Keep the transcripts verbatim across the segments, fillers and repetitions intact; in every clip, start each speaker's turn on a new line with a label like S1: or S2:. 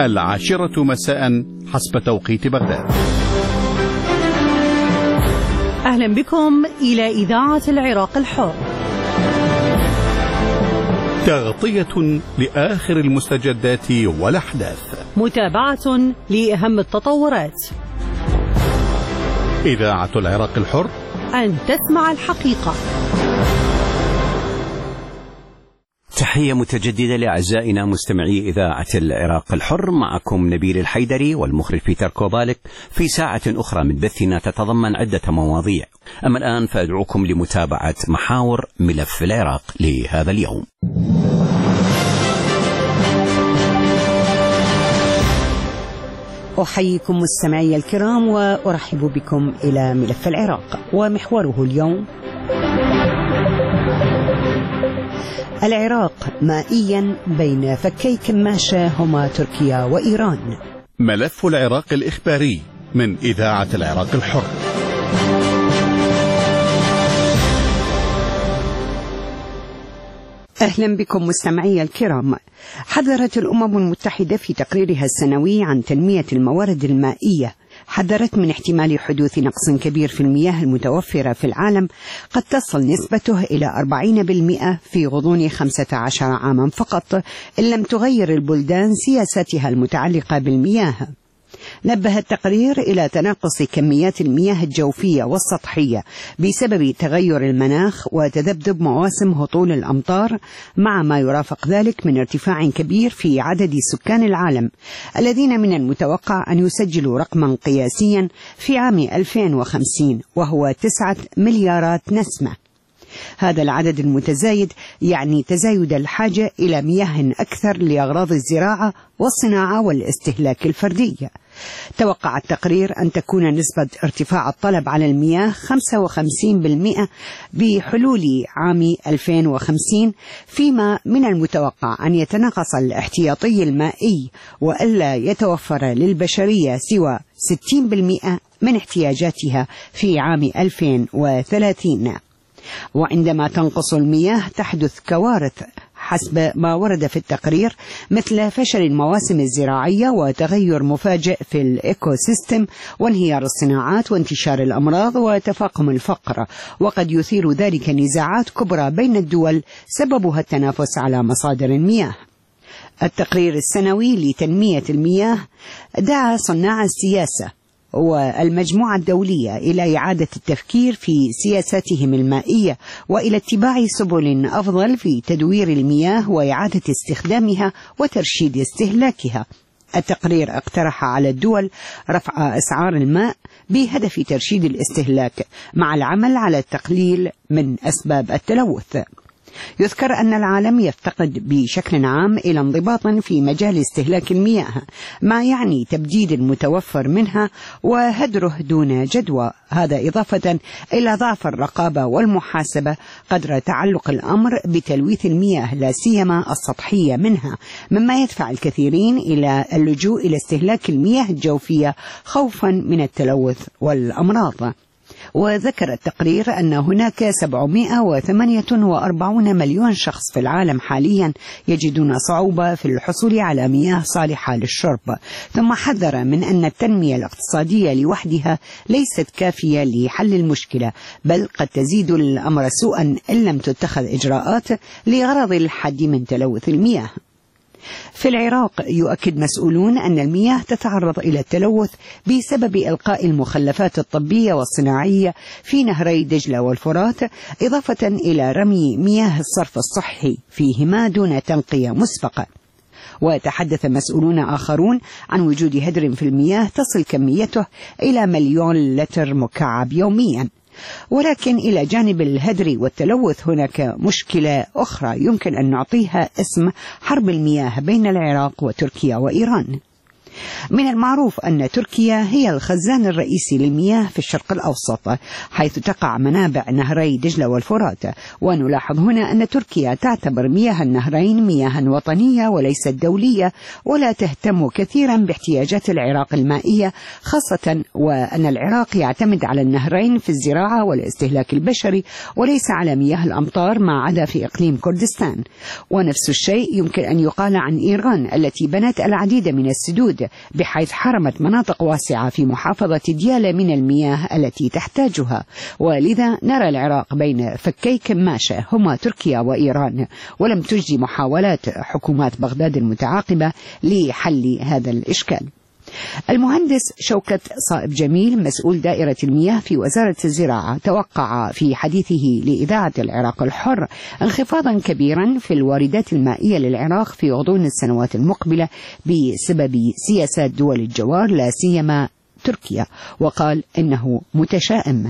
S1: العاشرة مساء حسب توقيت بغداد.
S2: أهلا بكم إلى إذاعة العراق الحر،
S1: تغطية لآخر المستجدات والأحداث،
S2: متابعة لأهم التطورات.
S1: إذاعة العراق الحر،
S2: أن تسمع الحقيقة.
S3: تحية متجددة لأعزائنا مستمعي إذاعة العراق الحر، معكم نبيل الحيدري والمخرج بيتر كوبالك في ساعة أخرى من بثنا تتضمن عدة مواضيع. أما الآن فأدعوكم لمتابعة محاور ملف العراق لهذا اليوم.
S4: أحييكم مستمعي الكرام وأرحب بكم إلى ملف العراق، ومحوره اليوم: العراق مائيا بين فكي كماشة هما تركيا وإيران.
S1: ملف العراق الإخباري من إذاعة العراق الحر.
S4: أهلا بكم مستمعي الكرام. حذرت الأمم المتحدة في تقريرها السنوي عن تنمية الموارد المائية، حذرت من احتمال حدوث نقص كبير في المياه المتوفرة في العالم قد تصل نسبته إلى أربعين بالمئة في غضون خمسة عشر عاما فقط إن لم تغير البلدان سياساتها المتعلقة بالمياه. نبه التقرير إلى تناقص كميات المياه الجوفية والسطحية بسبب تغير المناخ وتذبذب مواسم هطول الأمطار، مع ما يرافق ذلك من ارتفاع كبير في عدد سكان العالم الذين من المتوقع أن يسجلوا رقما قياسيا في عام ألفين وخمسين وهو تسعة مليارات نسمة. هذا العدد المتزايد يعني تزايد الحاجة إلى مياه أكثر لأغراض الزراعة والصناعة والاستهلاك الفردي. توقع التقرير أن تكون نسبة ارتفاع الطلب على المياه خمسة وخمسين بالمئة بحلول عام ألفين وخمسين، فيما من المتوقع أن يتناقص الاحتياطي المائي وألا يتوفر للبشرية سوى ستين بالمئة من احتياجاتها في عام ألفين وثلاثين. وعندما تنقص المياه تحدث كوارث حسب ما ورد في التقرير، مثل فشل المواسم الزراعية وتغير مفاجئ في الإيكوسيستم وانهيار الصناعات وانتشار الأمراض وتفاقم الفقر، وقد يثير ذلك نزاعات كبرى بين الدول سببها التنافس على مصادر المياه. التقرير السنوي لتنمية المياه دعا صناع السياسة والمجموعة الدولية إلى إعادة التفكير في سياساتهم المائية وإلى اتباع سبل أفضل في تدوير المياه وإعادة استخدامها وترشيد استهلاكها. التقرير اقترح على الدول رفع أسعار الماء بهدف ترشيد الاستهلاك مع العمل على التقليل من أسباب التلوث. يذكر أن العالم يفتقد بشكل عام إلى انضباط في مجال استهلاك المياه، ما يعني تبديد المتوفر منها وهدره دون جدوى، هذا إضافة إلى ضعف الرقابة والمحاسبة قدر تعلق الأمر بتلويث المياه لا سيما السطحية منها، مما يدفع الكثيرين إلى اللجوء إلى استهلاك المياه الجوفية خوفا من التلوث والأمراض. وذكر التقرير أن هناك سبعمائة وثمانية وأربعين مليون شخص في العالم حاليا يجدون صعوبة في الحصول على مياه صالحة للشرب، ثم حذر من أن التنمية الاقتصادية لوحدها ليست كافية لحل المشكلة، بل قد تزيد الأمر سوءا إن لم تتخذ إجراءات لغرض الحد من تلوث المياه. في العراق يؤكد مسؤولون أن المياه تتعرض إلى التلوث بسبب إلقاء المخلفات الطبية والصناعية في نهري دجلة والفرات، إضافة إلى رمي مياه الصرف الصحي فيهما دون تنقية مسبقة. وتحدث مسؤولون آخرون عن وجود هدر في المياه تصل كميته إلى مليون لتر مكعب يوميا. ولكن إلى جانب الهدر والتلوث هناك مشكلة أخرى يمكن أن نعطيها اسم حرب المياه بين العراق وتركيا وإيران. من المعروف أن تركيا هي الخزان الرئيسي للمياه في الشرق الأوسط، حيث تقع منابع نهري دجلة والفرات. ونلاحظ هنا أن تركيا تعتبر مياه النهرين مياه وطنية وليست دولية، ولا تهتم كثيرا باحتياجات العراق المائية، خاصة وأن العراق يعتمد على النهرين في الزراعة والاستهلاك البشري وليس على مياه الأمطار، ما عدا في إقليم كردستان. ونفس الشيء يمكن أن يقال عن إيران التي بنت العديد من السدود، بحيث حرمت مناطق واسعة في محافظة ديالى من المياه التي تحتاجها. ولذا نرى العراق بين فكي كماشة هما تركيا وإيران، ولم تجدي محاولات حكومات بغداد المتعاقبة لحل هذا الإشكال. المهندس شوكت صائب جميل مسؤول دائرة المياه في وزارة الزراعة توقع في حديثه لإذاعة العراق الحر انخفاضا كبيرا في الواردات المائية للعراق في غضون السنوات المقبلة بسبب سياسات دول الجوار لا سيما تركيا، وقال إنه متشائم.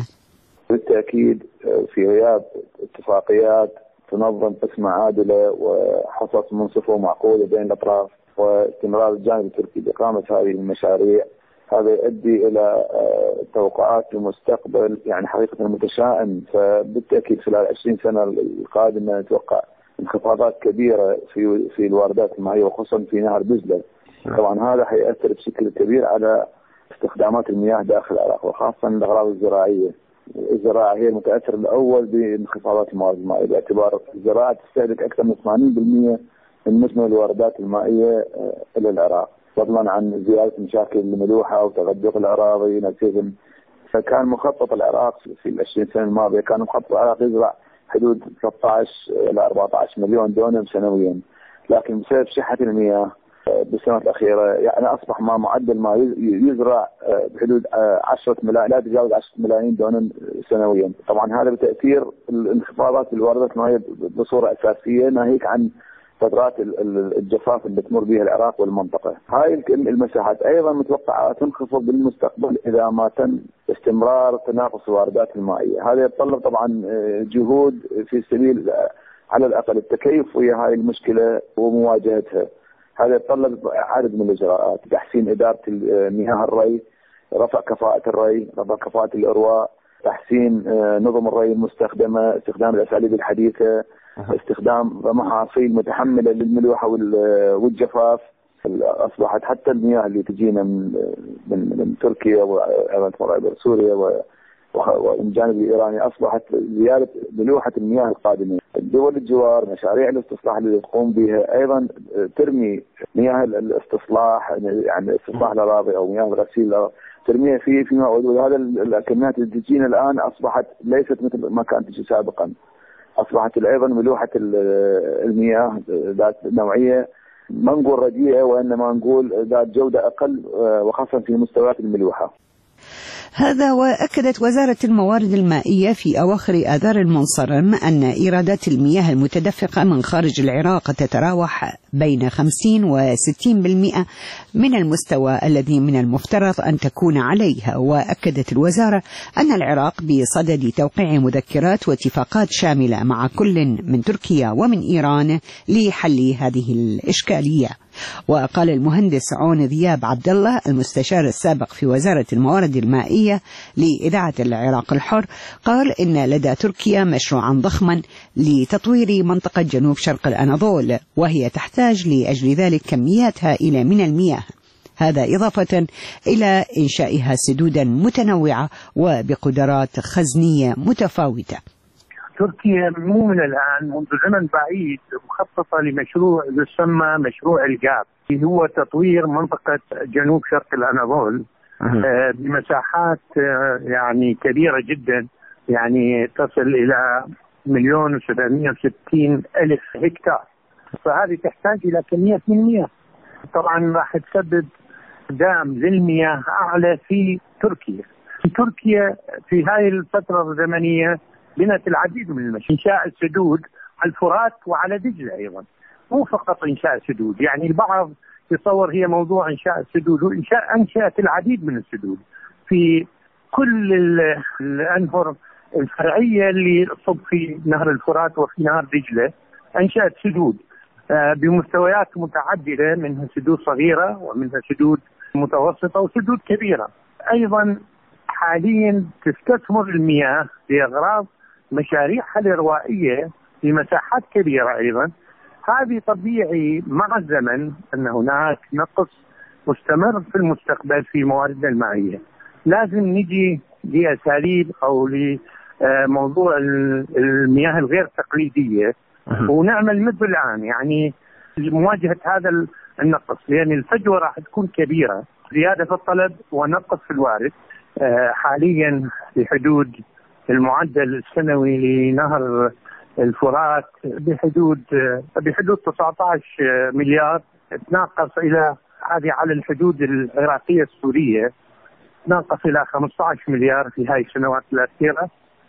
S5: بالتأكيد في غياب اتفاقيات تنظم قسمة عادلة وحصص منصفة ومعقولة بين الأطراف واستمرار الجانب التركي بإقامة هذه المشاريع، هذا يؤدي إلى توقعات المستقبل يعني حقيقة متشائم. فبالتأكيد خلال عشرين سنة القادمة نتوقع انخفاضات كبيرة في في الواردات المائية وخصوصا في نهر دجلة. طبعا هذا حيأثر بشكل كبير على استخدامات المياه داخل العراق وخاصة الأغراض الزراعية. الزراعة هي المتأثر الأول بانخفاضات الموارد المائية، باعتبار الزراعة تستهلك أكثر من ثمانين بالمئة من مجمل الواردات المائية إلى العراق، فضلا عن زيادة مشاكل الملوحة وتغدق الأراضي نتيجة. فكان مخطط العراق في العشرين سنة الماضية كان مخطط العراق يزرع حدود ثلاثة عشر إلى أربعة عشر مليون دونم سنويا، لكن بسبب شحة المياه بالسنوات الأخيرة يعني أصبح ما معدل ما يزرع بحدود عشرة ملايين لا تتجاوز عشرة ملايين دونم سنويا. طبعا هذا بتأثير الانخفاضات في الواردات المائية بصورة أساسية، ناهيك عن فترات الجفاف اللي تمر بها العراق والمنطقة. هاي المساحات أيضا متوقعة تنخفض بالمستقبل إذا ما تم استمرار تناقص الواردات المائية. هذا يتطلب طبعا جهود في سبيل على الأقل التكيف ويا هاي المشكلة ومواجهتها. هذا يتطلب عدد من الإجراءات: تحسين إدارة مياه الري، رفع كفاءة الري، رفع كفاءة الإرواء، تحسين نظم الري المستخدمة، استخدام الأساليب الحديثة، استخدام محاصيل متحملة للملوحة والجفاف. أصبحت حتى المياه اللي تجينا من من, من تركيا وسوريا ومن جانب الإيراني أصبحت زيادة ملوحة المياه القادمة. الدول الجوار مشاريع الاستصلاح اللي تقوم بها أيضا ترمي مياه الاستصلاح، يعني استصلاح الأراضي أو مياه الغسيل ترميها في فيما هذا الكميات اللي تجينا الآن أصبحت ليست مثل ما كانت تجي سابقا. أصبحت أيضا ملوحة المياه ذات نوعية ما نقول رديئة وإنما نقول ذات جودة أقل وخاصة في مستويات الملوحة.
S4: هذا وأكدت وزارة الموارد المائية في أواخر آذار المنصرم أن إيرادات المياه المتدفقة من خارج العراق تتراوح بين خمسين وستين بالمئة من المستوى الذي من المفترض أن تكون عليه. وأكدت الوزارة أن العراق بصدد توقيع مذكرات واتفاقات شاملة مع كل من تركيا ومن إيران لحل هذه الإشكالية. وقال المهندس عون ذياب عبد الله المستشار السابق في وزارة الموارد المائية لإذاعة العراق الحر، قال إن لدى تركيا مشروعا ضخما لتطوير منطقة جنوب شرق الأناضول، وهي تحتاج لأجل ذلك كميات هائلة من المياه، هذا إضافة إلى إنشائها سدودا متنوعة وبقدرات خزنية متفاوتة.
S6: تركيا مو من الآن، منذ زمن بعيد مخططة لمشروع يسمى مشروع الجاب، اللي هو تطوير منطقة جنوب شرق الأناضول بمساحات يعني كبيرة جدا، يعني تصل إلى مليون وسبعمائة وستين ألف هكتار. فهذه تحتاج إلى كمية من المياه، طبعا راح تسبب دام للمياه أعلى في تركيا. في تركيا في هاي الفترة الزمنية بنت العديد من المشاريع، إنشاء السدود على الفرات وعلى دجلة أيضا، مو فقط إنشاء سدود. يعني البعض يتصور هي موضوع إنشاء السدود، وإنشاء أنشأت العديد من السدود في كل الأنهر الفرعية اللي تصب في نهر الفرات وفي نهر دجلة. أنشأت سدود بمستويات متعددة، منها سدود صغيرة ومنها سدود متوسطة وسدود كبيرة. أيضا حاليا تستثمر المياه لأغراض مشاريع حل روائية في مساحات كبيرة. أيضا هذه طبيعي مع الزمن أن هناك نقص مستمر في المستقبل في مواردنا المائية. لازم نجي لأساليب أو لموضوع المياه الغير تقليدية ونعمل مثل الآن يعني مواجهة هذا النقص، لأن الفجوة راح تكون كبيرة، زيادة في الطلب ونقص في الوارد. حاليا بحدود المعدل السنوي لنهر الفرات بحدود بحدود تسعة عشر مليار، تناقص إلى هذه على الحدود العراقية السورية تناقص إلى خمسة عشر مليار في هاي السنوات الأخيرة،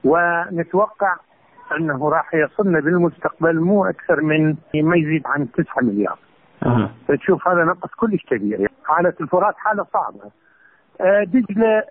S6: ونتوقع أنه راح يصلنا بالمستقبل مو أكثر من ما يزيد عن تسعة مليار. أه. فتشوف هذا نقص كلش كبير. يعني حالة الفرات حالة صعبة. أه دجلة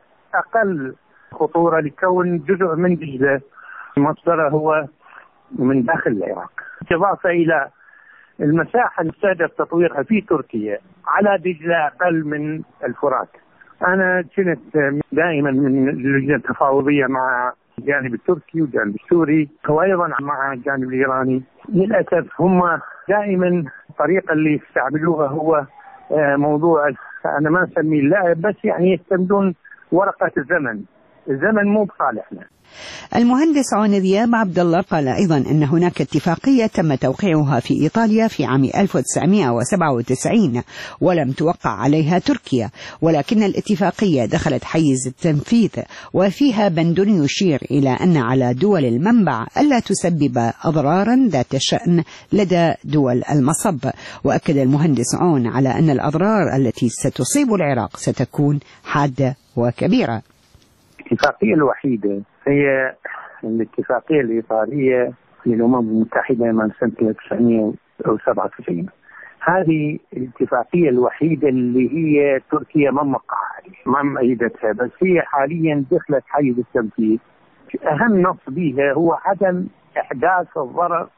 S6: أقل خطورة لكون جزء من دجلة مصدره هو من داخل العراق، إضافة إلى المساحة المستهدف تطويرها في تركيا على دجلة أقل من الفرات. أنا كنت دائما من اللجنة التفاوضية مع الجانب التركي والجانب السوري وأيضا مع الجانب الإيراني. للأسف هم دائما الطريقة اللي يستعملوها هو موضوع أنا ما أسميه اللعب، بس يعني يستمدون ورقة الزمن. الزمن مو بصالحنا.
S4: المهندس عون ذياب عبد الله قال أيضا أن هناك اتفاقية تم توقيعها في إيطاليا في عام ألف وتسعمائة وسبعة وتسعين ولم توقع عليها تركيا، ولكن الاتفاقية دخلت حيز التنفيذ وفيها بند يشير إلى أن على دول المنبع ألا تسبب أضرارا ذات شأن لدى دول المصب. وأكد المهندس عون على أن الأضرار التي ستصيب العراق ستكون حادة وكبيرة.
S6: الاتفاقية الوحيدة هي الاتفاقية الإيطالية للأمم المتحدة من سنة ألف وتسعمائة وسبعة وتسعين. هذه الاتفاقية الوحيدة اللي هي تركيا ما موقعها ما مؤيدتها، بس هي حاليا دخلت حيز التنفيذ. أهم نص بها هو عدم إحداث الضرر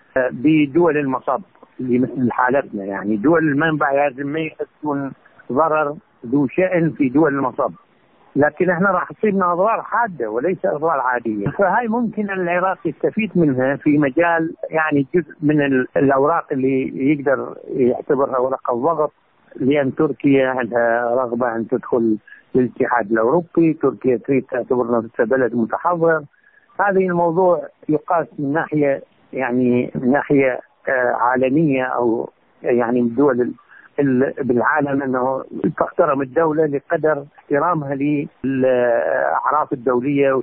S6: بدول المصب اللي مثل حالتنا، يعني دول المنبع لازم ما يحسون ضرر ذو شأن في دول المصب، لكن احنا راح تصيبنا اضرار حاده وليس اضرار عاديه. فهاي ممكن العراق يستفيد منها في مجال يعني جزء من الاوراق اللي يقدر يعتبرها ورقه ضغط، لان تركيا عندها رغبه ان تدخل للاتحاد الاوروبي، تركيا تريد تعتبر نفسها بلد متحضر. هذا الموضوع يقاس من ناحيه يعني من ناحيه عالميه او يعني من دول بالعالم أنه تحترم الدولة لقدر احترامها للأعراف الدولية.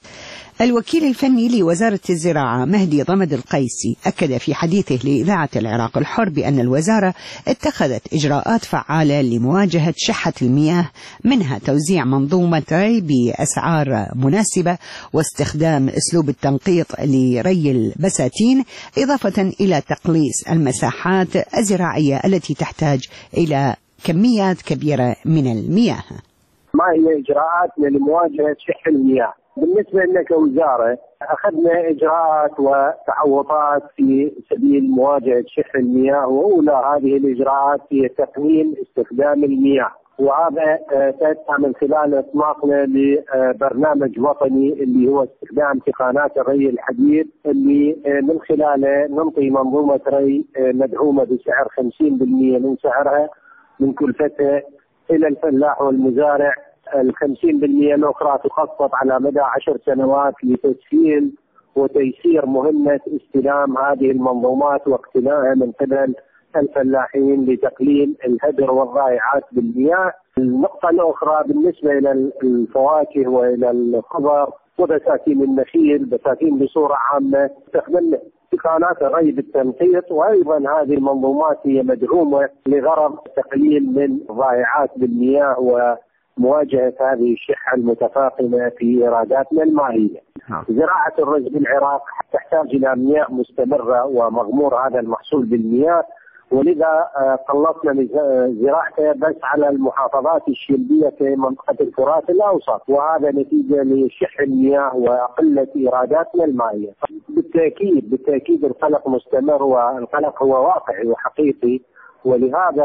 S4: الوكيل الفني لوزارة الزراعة مهدي ضمد القيسي أكد في حديثه لإذاعة العراق الحر بأن الوزارة اتخذت إجراءات فعالة لمواجهة شحة المياه، منها توزيع منظومة ري بأسعار مناسبة واستخدام أسلوب التنقيط لري البساتين، إضافة إلى تقليص المساحات الزراعية التي تحتاج إلى كميات كبيرة من المياه.
S7: ما هي إجراءاتنا لمواجهة شح المياه؟ بالنسبة لنا كوزارة أخذنا إجراءات وتعويضات في سبيل مواجهة شح المياه، وأولى هذه الإجراءات هي تقنين استخدام المياه، وهذا تأتى من خلال إطلاقنا لبرنامج وطني اللي هو استخدام تقنيات الري الحديث، اللي من خلاله ننطي منظومة ري مدعومة بسعر خمسين بالمئة من سعرها من كلفتها إلى الفلاح والمزارع. الخمسين بالمئة الأخرى تخطط على مدى عشر سنوات لتسهيل وتيسير مهمة استلام هذه المنظومات واقتنائها من قبل الفلاحين لتقليل الهدر والضائعات بالمياه. النقطة الأخرى بالنسبة إلى الفواكه وإلى الخضر وبساتين النخيل، بساتين بصورة عامة، استخدمنا تقنيات الري بالتنقيط، وأيضا هذه المنظومات هي مدعومة لغرض تقليل من ضائعات بالمياه و مواجهة هذه الشحة المتفاقمة في إيراداتنا المائية. زراعة الرز بالعراق تحتاج إلى مياه مستمرة ومغمور هذا المحصول بالمياه، ولذا قلصنا زراعته بس على المحافظات الشلبية في منطقة الفرات الأوسط، وهذا نتيجة لشح المياه وقلة إيراداتنا المائية. بالتأكيد بالتأكيد القلق مستمر، والقلق هو واقعي وحقيقي، ولهذا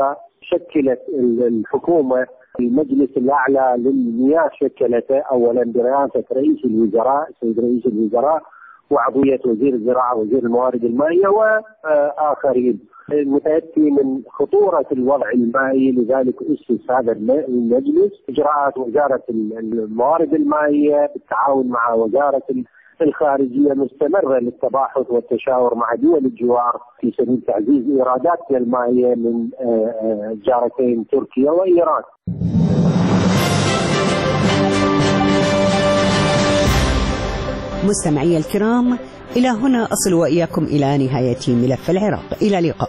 S7: شكلت الحكومة المجلس الأعلى للمياه، شكلته أولا برئاسة رئيس الوزراء سيد رئيس الوزراء وعضوية وزير الزراعة وزير الموارد المائية وآخرين. متأتي من خطورة الوضع المائي لذلك أسس هذا المجلس. إجراءات وزارة الموارد المائية بالتعاون مع وزارة الخارجية مستمرة للتباحث والتشاور مع دول الجوار في سبيل تعزيز إيراداتنا المائية من جارتين تركيا وإيران.
S4: مستمعي الكرام، إلى هنا أصل وإياكم إلى نهاية ملف العراق. إلى اللقاء.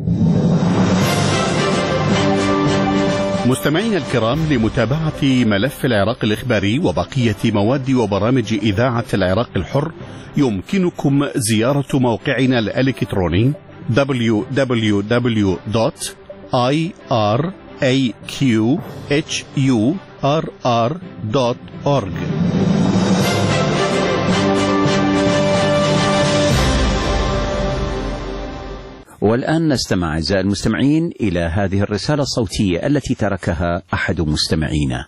S1: مستمعينا الكرام، لمتابعة ملف العراق الإخباري وبقية مواد وبرامج إذاعة العراق الحر يمكنكم زيارة موقعنا الإلكتروني دبليو دبليو دبليو دوت آي آر إيه كيو إتش يو آر آر دوت أورج.
S3: والآن نستمع أعزائي المستمعين إلى هذه الرسالة الصوتية التي تركها أحد مستمعينا.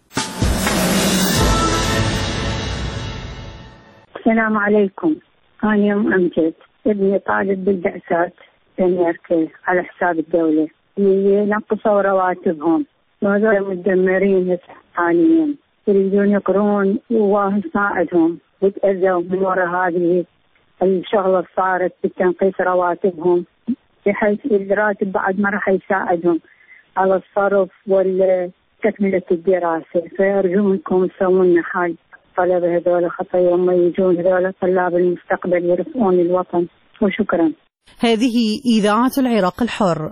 S8: السلام عليكم، أنا أم أمجد، ابني طالب بالبعثات بأمريكا على حساب الدولة، ينقصوا رواتبهم وهذول مدمرين حاليا، يريدون يقرون وواهب ساعدهم وتأذوا من وراء هذه الشغلة صارت بتنقيص رواتبهم، بحيث الراتب بعد ما راح يساعدهم على الصرف وتكملة الدراسة. فأرجو منكم تسوون لنا حال طلبة هذول خطأ يوم يجون هذول طلاب المستقبل يرفعون الوطن. وشكرا.
S2: هذه إذاعة العراق الحر.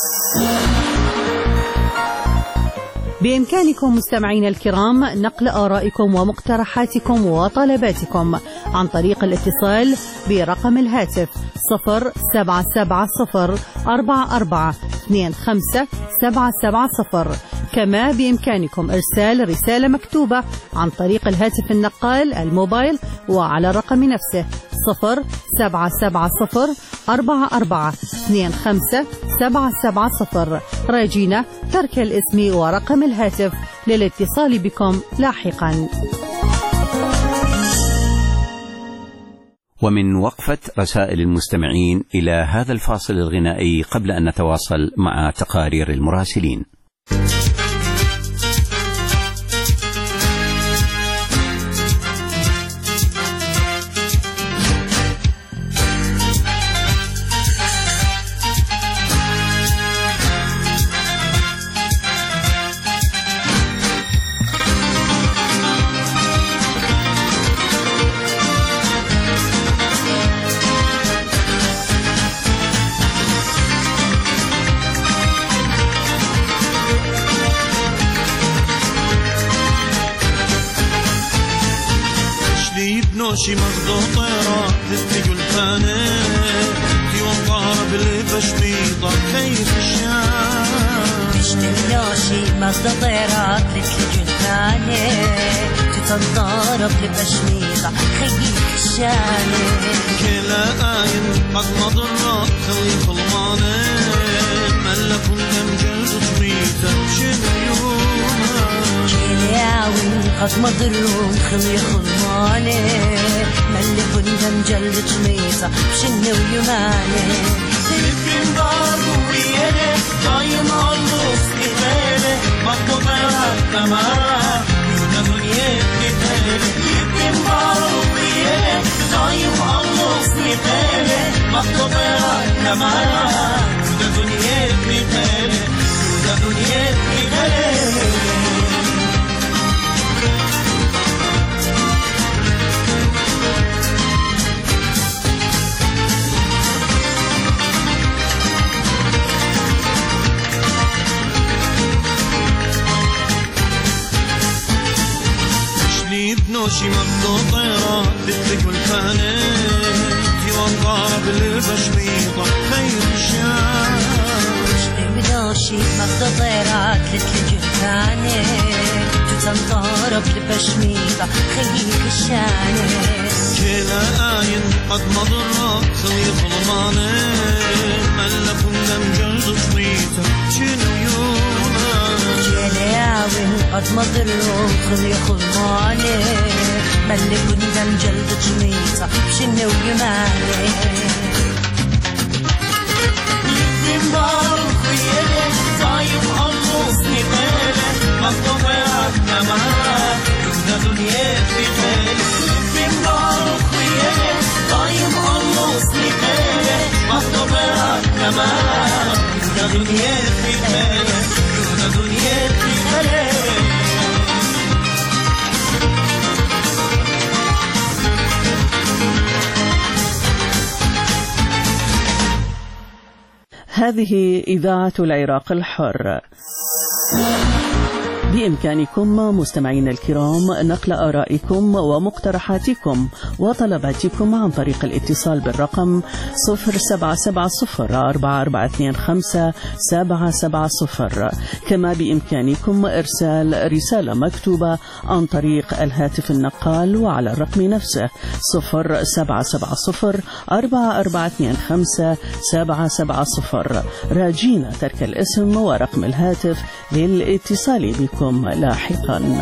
S2: بإمكانكم مستمعين الكرام نقل آرائكم ومقترحاتكم وطلباتكم عن طريق الاتصال برقم الهاتف صفر سبعة سبعة صفر أربعة أربعة اثنين خمسة سبعة سبعة صفر. كما بإمكانكم إرسال رسالة مكتوبة عن طريق الهاتف النقال الموبايل وعلى الرقم نفسه صفر سبعة سبعة صفر أربعة أربعة اثنين خمسة سبعة سبعة صفر. راجينا ترك الاسم ورقم الهاتف للاتصال بكم لاحقا.
S3: ومن وقفة رسائل المستمعين إلى هذا الفاصل الغنائي قبل أن نتواصل مع تقارير المراسلين.
S9: شي مخضوطة راح تقول فانا يوم ضارب البشميطة كيف الشام
S10: تشتملوشي مخضوطة راح تقول فانا تتنضارب البشميطة كيف الشام
S9: كلا آين قد مضرة خلي خلمانة ملف دم جلد شميطة شنو يومها
S10: كلاوي قد مضروم خلي خلمانة ملف دم جلد شميطة شنو يومانة
S9: يمكن ضاربوا بيده ضايم عالنص كتابة مطلوبة تمام يوم يبني تالي يمكن ضاربوا بيده ضايم عالنص كتابة مطلوبة تمام يوم يبني تالي يوم يبني تالي. بنوشي مخضوطة ردت تقول فانت يوم ضارب البشميطة خير الشام
S10: بنوشي مخضوطة ردت تقول فانت تنضارب البشميطة خير الشام
S9: كلا آين قد مضرة خلي ظلمانة ملف دم جلد شميطة شنو يوم
S10: قد ما ضروخ ياخذ ماني ملي كنت جلد جميطة بشنو يماني يزين باروخ يلي صايم قلوصني قيلة مطبعك نمارك كنا دنيا في خيلة يزين باروخ يلي صايم قلوصني قيلة مطبعك نمارك كنا دنيا في خيلة كنا دنيا في خيلة
S11: هذه إذاعة العراق الحر. بإمكانكم مستمعين الكرام نقل آرائكم ومقترحاتكم وطلباتكم عن طريق الاتصال بالرقم صفر سبعة سبعة صفر أربعة أربعة اثنين خمسة سبعة سبعة صفر. كما بإمكانكم إرسال رسالة مكتوبة عن طريق الهاتف النقال وعلى الرقم نفسه صفر سبعة سبعة صفر أربعة أربعة اثنين خمسة سبعة سبعة صفر، راجين ترك الاسم ورقم الهاتف للاتصال بكم لاحقا.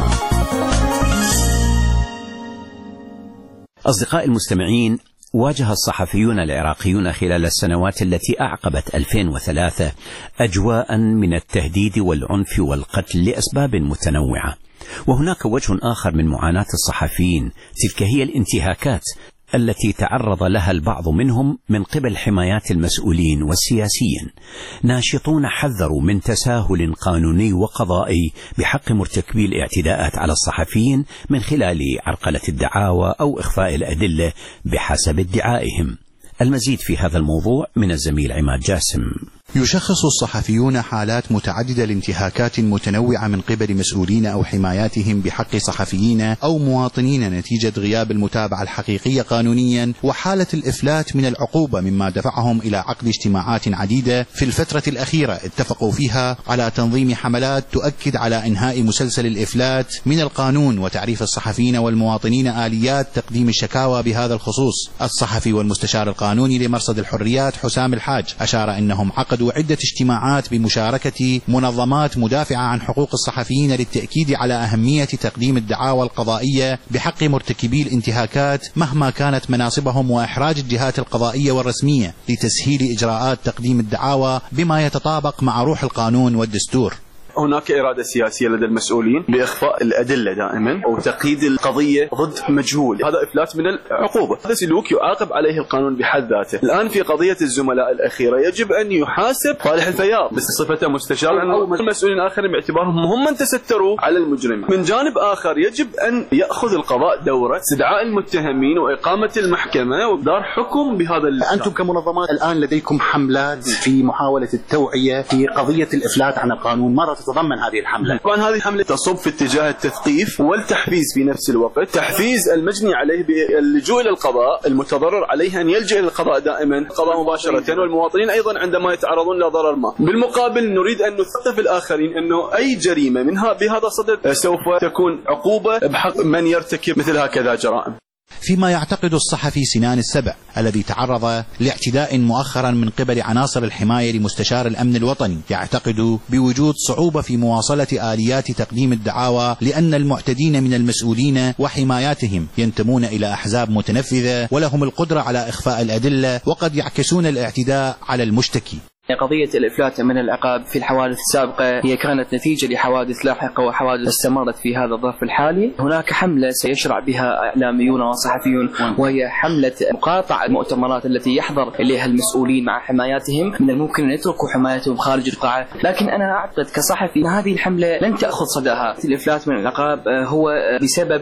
S3: أصدقائي المستمعين، واجه الصحفيون العراقيون خلال السنوات التي أعقبت ألفين وثلاثة أجواء من التهديد والعنف والقتل لأسباب متنوعة، وهناك وجه آخر من معاناة الصحفيين، تلك هي الانتهاكات التي تعرض لها البعض منهم من قبل حمايات المسؤولين والسياسيين. ناشطون حذروا من تساهل قانوني وقضائي بحق مرتكبي الاعتداءات على الصحفيين من خلال عرقلة الدعاوى أو إخفاء الأدلة بحسب ادعائهم. المزيد في هذا الموضوع من الزميل عماد جاسم.
S12: يشخص الصحفيون حالات متعددة لانتهاكات متنوعة من قبل مسؤولين أو حماياتهم بحق صحفيين أو مواطنين نتيجة غياب المتابعة الحقيقية قانونيا وحالة الإفلات من العقوبة، مما دفعهم إلى عقد اجتماعات عديدة في الفترة الأخيرة اتفقوا فيها على تنظيم حملات تؤكد على إنهاء مسلسل الإفلات من القانون وتعريف الصحفيين والمواطنين آليات تقديم الشكاوى بهذا الخصوص. الصحفي والمستشار القانوني لمرصد الحريات حسام الحاج أشار أنهم عقدوا عدة اجتماعات بمشاركة منظمات مدافعة عن حقوق الصحفيين للتأكيد على أهمية تقديم الدعاوى القضائية بحق مرتكبي الانتهاكات مهما كانت مناصبهم، وإحراج الجهات القضائية والرسمية لتسهيل إجراءات تقديم الدعاوى بما يتطابق مع روح القانون والدستور.
S13: هناك إرادة سياسية لدى المسؤولين بإخفاء الأدلة دائما وتقييد القضية ضد مجهول، هذا إفلات من العقوبة، هذا سلوك يعاقب عليه القانون بحد ذاته. الآن في قضية الزملاء الأخيرة يجب أن يحاسب صالح الفياض بصفته مستشار أو مسؤولين آخرين باعتبارهم هم من تستروا على المجرم. من جانب آخر يجب أن يأخذ القضاء دوره استدعاء المتهمين وإقامة المحكمة وإصدار حكم بهذا الإفلات.
S12: أنتم كمنظمات الآن لديكم حملات في محاولة التوعية في قضية الإفلات عن القانون، مرة تتضمن هذه الحملة؟
S13: طبعا هذه الحملة تصب في اتجاه التثقيف والتحفيز في نفس الوقت، تحفيز المجني عليه باللجوء إلى القضاء، المتضرر عليه أن يلجأ إلى القضاء دائما، القضاء مباشرة، والمواطنين أيضا عندما يتعرضون لضرر ما. بالمقابل نريد أن نثقف الآخرين أنه أي جريمة منها بهذا الصدد سوف تكون عقوبة بحق من يرتكب مثل هكذا جرائم.
S12: فيما يعتقد الصحفي سنان السبع الذي تعرض لاعتداء مؤخرا من قبل عناصر الحماية لمستشار الأمن الوطني، يعتقد بوجود صعوبة في مواصلة آليات تقديم الدعاوى لأن المعتدين من المسؤولين وحماياتهم ينتمون إلى أحزاب متنفذة ولهم القدرة على إخفاء الأدلة وقد يعكسون الاعتداء على المشتكي.
S14: قضية الإفلات من العقاب في الحوادث السابقة هي كانت نتيجة لحوادث لاحقة وحوادث استمرت في هذا الظرف الحالي. هناك حملة سيشرع بها إعلاميون وصحفيون وهي حملة مقاطعة المؤتمرات التي يحضر إليها المسؤولين مع حماياتهم، من الممكن أن يتركوا حمايتهم خارج القاعة، لكن أنا أعتقد كصحفي أن هذه الحملة لن تأخذ صداها. الإفلات من العقاب هو بسبب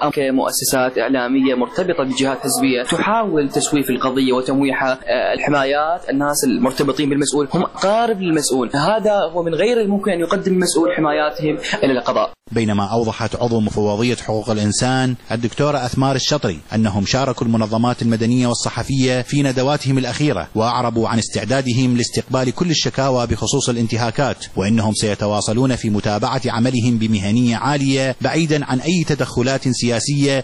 S14: مؤسسات إعلامية مرتبطة بجهات حزبية تحاول تسويف القضية وتمويحها. الحمايات الناس المرتبطين بالمسؤول هم قارب للمسؤول، هذا هو من غير الممكن أن يقدم المسؤول حماياتهم إلى القضاء.
S12: بينما أوضحت عضو مفوضية حقوق الإنسان الدكتورة أثمار الشطري أنهم شاركوا المنظمات المدنية والصحفية في ندواتهم الأخيرة وأعربوا عن استعدادهم لاستقبال كل الشكاوى بخصوص الانتهاكات، وإنهم سيتواصلون في متابعة عملهم بمهنية عالية بعيدا عن أي تدخلات سياسية.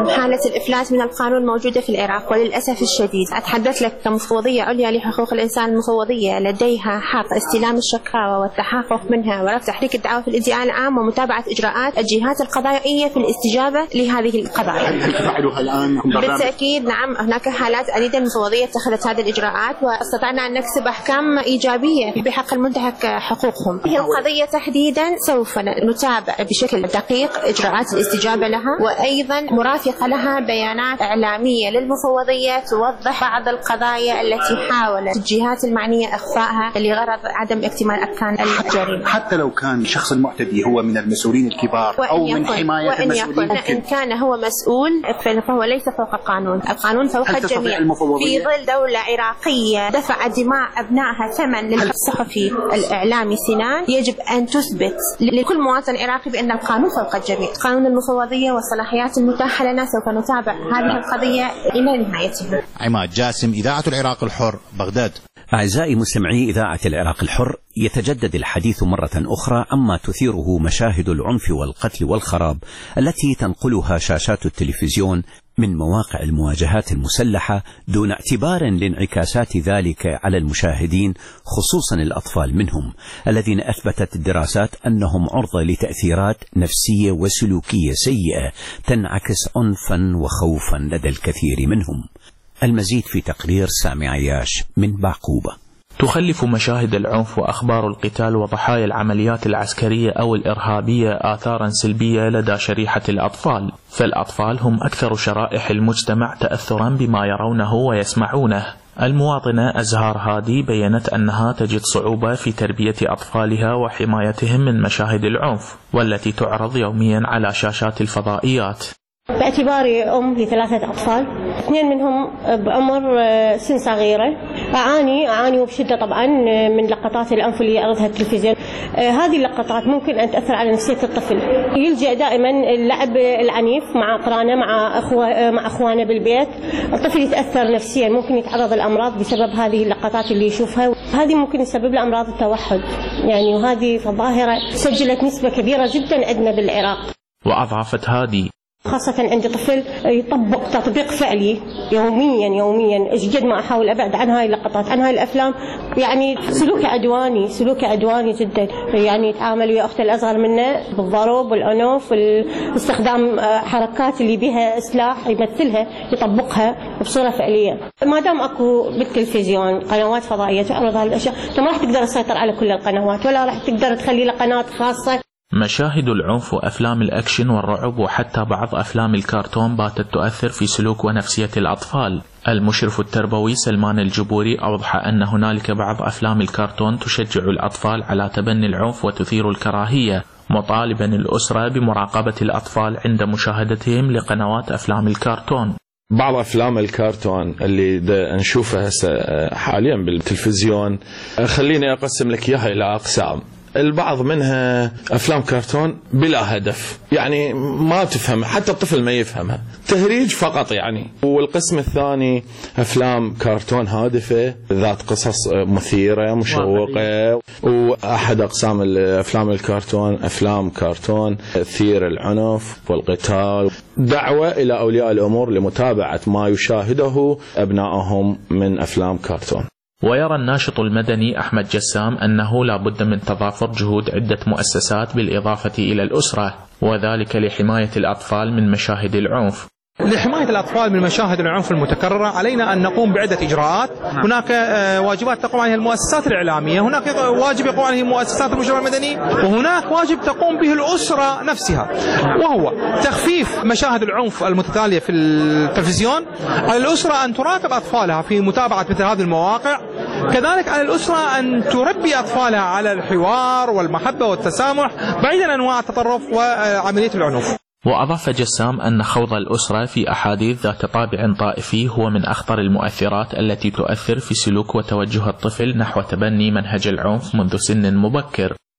S15: حالة الإفلات من القانون موجودة في العراق وللأسف الشديد. أتحدث لك كمفوضية عليا لحقوق الإنسان، المفوضية لديها حق استلام الشكاوى والتحقق منها ورفع تحريك الدعوى في الادعاء العام ومتابعة إجراءات الجهات القضائية في الاستجابة لهذه القضايا.
S1: هل تفعلها الآن؟
S15: بالتأكيد نعم، هناك حالات عديدة المفوضية اتخذت هذه الإجراءات واستطعنا أن نكسب أحكام إيجابية بحق المنتهك حقوقهم. هي القضية تحديدا سوف نتابع بشكل دقيق إجراءات الاستجابة لها، وأيضا مرافقة لها بيانات إعلامية للمفوضية توضح بعض القضايا التي حاولت الجهات المعنية إخفائها لغرض عدم اكتمال أركان الجريمة.
S1: حتى لو كان الشخص المعتدي هو من المسؤولين الكبار أو من حماية
S15: وإن
S1: المسؤولين،
S15: يكون إن كان هو مسؤول فهو ليس فوق القانون، القانون فوق الجميع. في ظل دولة عراقية دفع دماء أبنائها ثمن للصحفي الإعلامي سنان، يجب أن تثبت لكل مواطن عراقي بأن القانون فوق الجميع. قانون المفوضية والصلاحيات المتاحة لنا سوف نتابع هذه القضية إلى نهايتها.
S12: عماد جاسم، إذاعة العراق الحر، بغداد.
S3: أعزائي مستمعي إذاعة العراق الحر، يتجدد الحديث مرة أخرى عما تثيره مشاهد العنف والقتل والخراب التي تنقلها شاشات التلفزيون من مواقع المواجهات المسلحة دون اعتبار لانعكاسات ذلك على المشاهدين، خصوصا الأطفال منهم، الذين أثبتت الدراسات أنهم عرضة لتأثيرات نفسية وسلوكية سيئة تنعكس عنفا وخوفا لدى الكثير منهم. المزيد في تقرير سامي عياش من بعقوبة.
S16: تخلف مشاهد العنف وأخبار القتال وضحايا العمليات العسكرية أو الإرهابية آثارا سلبية لدى شريحة الأطفال، فالأطفال هم أكثر شرائح المجتمع تأثرا بما يرونه ويسمعونه. المواطنة أزهار هادي بيّنت أنها تجد صعوبة في تربية أطفالها وحمايتهم من مشاهد العنف والتي تعرض يوميا على شاشات الفضائيات.
S17: باعتباري أم لثلاثة أطفال، اثنين منهم بعمر سن صغيرة، أعاني أعاني بشدة طبعا من لقطات العنف اللي يعرضها التلفزيون. هذه اللقطات ممكن أن تأثر على نفسية الطفل، يلجأ دائما اللعب العنيف مع أقرانه مع أخوه مع أخوانه بالبيت. الطفل يتأثر نفسيا، ممكن يتعرض للأمراض بسبب هذه اللقطات اللي يشوفها. هذه ممكن يسبب له أمراض التوحد يعني، وهذه ظاهرة سجلت نسبة كبيرة جدا عندنا بالعراق.
S16: وأضافت هذه
S17: خاصة عندي طفل يطبق تطبيق فعلي يوميا يوميا، ايش ما احاول ابعد عن هاي اللقطات عن هاي الافلام، يعني سلوكه عدواني سلوكه عدواني جدا، يعني يتعامل ويا اخته الاصغر منه بالضرب والعنف واستخدام حركات اللي بها سلاح يمثلها يطبقها بصورة فعلية. ما دام اكو بالتلفزيون قنوات فضائية تعرض هاي الاشياء، انت ما راح تقدر تسيطر على كل القنوات ولا راح تقدر تخلي له قناة خاصة.
S16: مشاهد العنف وأفلام الأكشن والرعب وحتى بعض أفلام الكرتون باتت تؤثر في سلوك ونفسية الأطفال. المشرف التربوي سلمان الجبوري أوضح أن هنالك بعض أفلام الكرتون تشجع الأطفال على تبني العنف وتثير الكراهية، مطالبا الأسرة بمراقبة الأطفال عند مشاهدتهم لقنوات أفلام الكرتون.
S18: بعض أفلام الكرتون اللي نشوفها حاليا بالتلفزيون خليني أقسم لك إياها إلى أقسام. البعض منها أفلام كرتون بلا هدف، يعني ما تفهم، حتى الطفل ما يفهمها، تهريج فقط يعني. والقسم الثاني أفلام كرتون هادفة ذات قصص مثيرة مشوقة. وأحد أقسام الأفلام الكرتون أفلام كرتون تثير العنف والقتال، دعوة إلى أولياء الأمور لمتابعة ما يشاهده أبنائهم من أفلام كرتون.
S16: ويرى الناشط المدني أحمد جسام أنه لا بد من تضافر جهود عدة مؤسسات بالإضافة إلى الأسرة، وذلك لحماية الأطفال من مشاهد العنف.
S19: لحماية الأطفال من مشاهد العنف المتكررة علينا أن نقوم بعدة إجراءات. هناك واجبات تقوم عليها المؤسسات الإعلامية، هناك واجب يقوم عليه مؤسسات المجتمع المدني، وهناك واجب تقوم به الأسرة نفسها، وهو تخفيف مشاهد العنف المتتالية في التلفزيون. على الأسرة أن تراقب أطفالها في متابعة مثل هذه المواقع، كذلك على الأسرة أن تربي أطفالها على الحوار والمحبة والتسامح بعيدا عن أنواع التطرف وعملية العنف.
S16: وأضاف جسام أن خوض الأسرة في أحاديث ذات طابع طائفي هو من أخطر المؤثرات التي تؤثر في سلوك وتوجه الطفل نحو تبني منهج العنف منذ سن مبكر.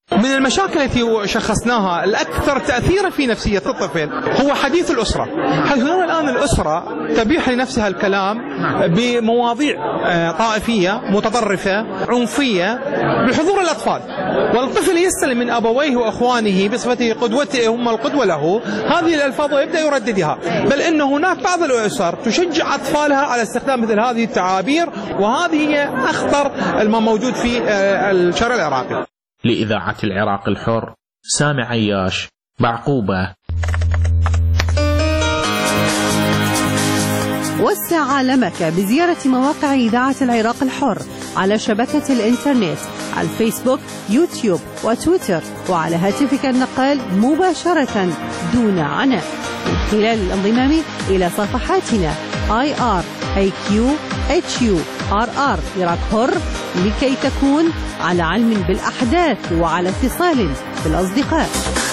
S19: من المشاكل التي شخصناها الأكثر تأثيرا في نفسية الطفل هو حديث الأسرة، حيث نرى الآن الأسرة تبيح لنفسها الكلام بمواضيع طائفية متطرفة عنفية بحضور الأطفال، والطفل يستلم من أبويه وأخوانه بصفته قدوته هم القدوة له هذه الألفاظ ويبدأ يرددها، بل إن هناك بعض الأسر تشجع أطفالها على استخدام مثل هذه التعابير، وهذه هي أخطر ما موجود في الشارع العراقي.
S16: لإذاعة العراق الحر، سامي عياش، بعقوبة.
S2: وسع عالمك بزيارة مواقع إذاعة العراق الحر على شبكة الإنترنت على الفيسبوك، يوتيوب وتويتر، وعلى هاتفك النقال مباشرة دون عناء من خلال الانضمام إلى صفحاتنا آي آر إيه كيو إتش يو آر آر عراق حر لكي تكون على علم بالأحداث وعلى اتصال بالأصدقاء.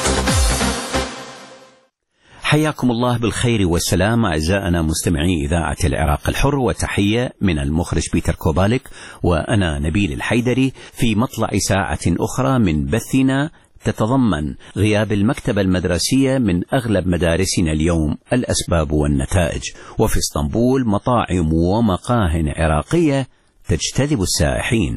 S3: حياكم الله بالخير والسلام أعزائنا مستمعي إذاعة العراق الحر، وتحية من المخرج بيتر كوبالك وأنا نبيل الحيدري في مطلع ساعة أخرى من بثنا تتضمن غياب المكتبة المدرسية من أغلب مدارسنا اليوم، الأسباب والنتائج. وفي اسطنبول مطاعم ومقاه عراقية تجتذب السائحين.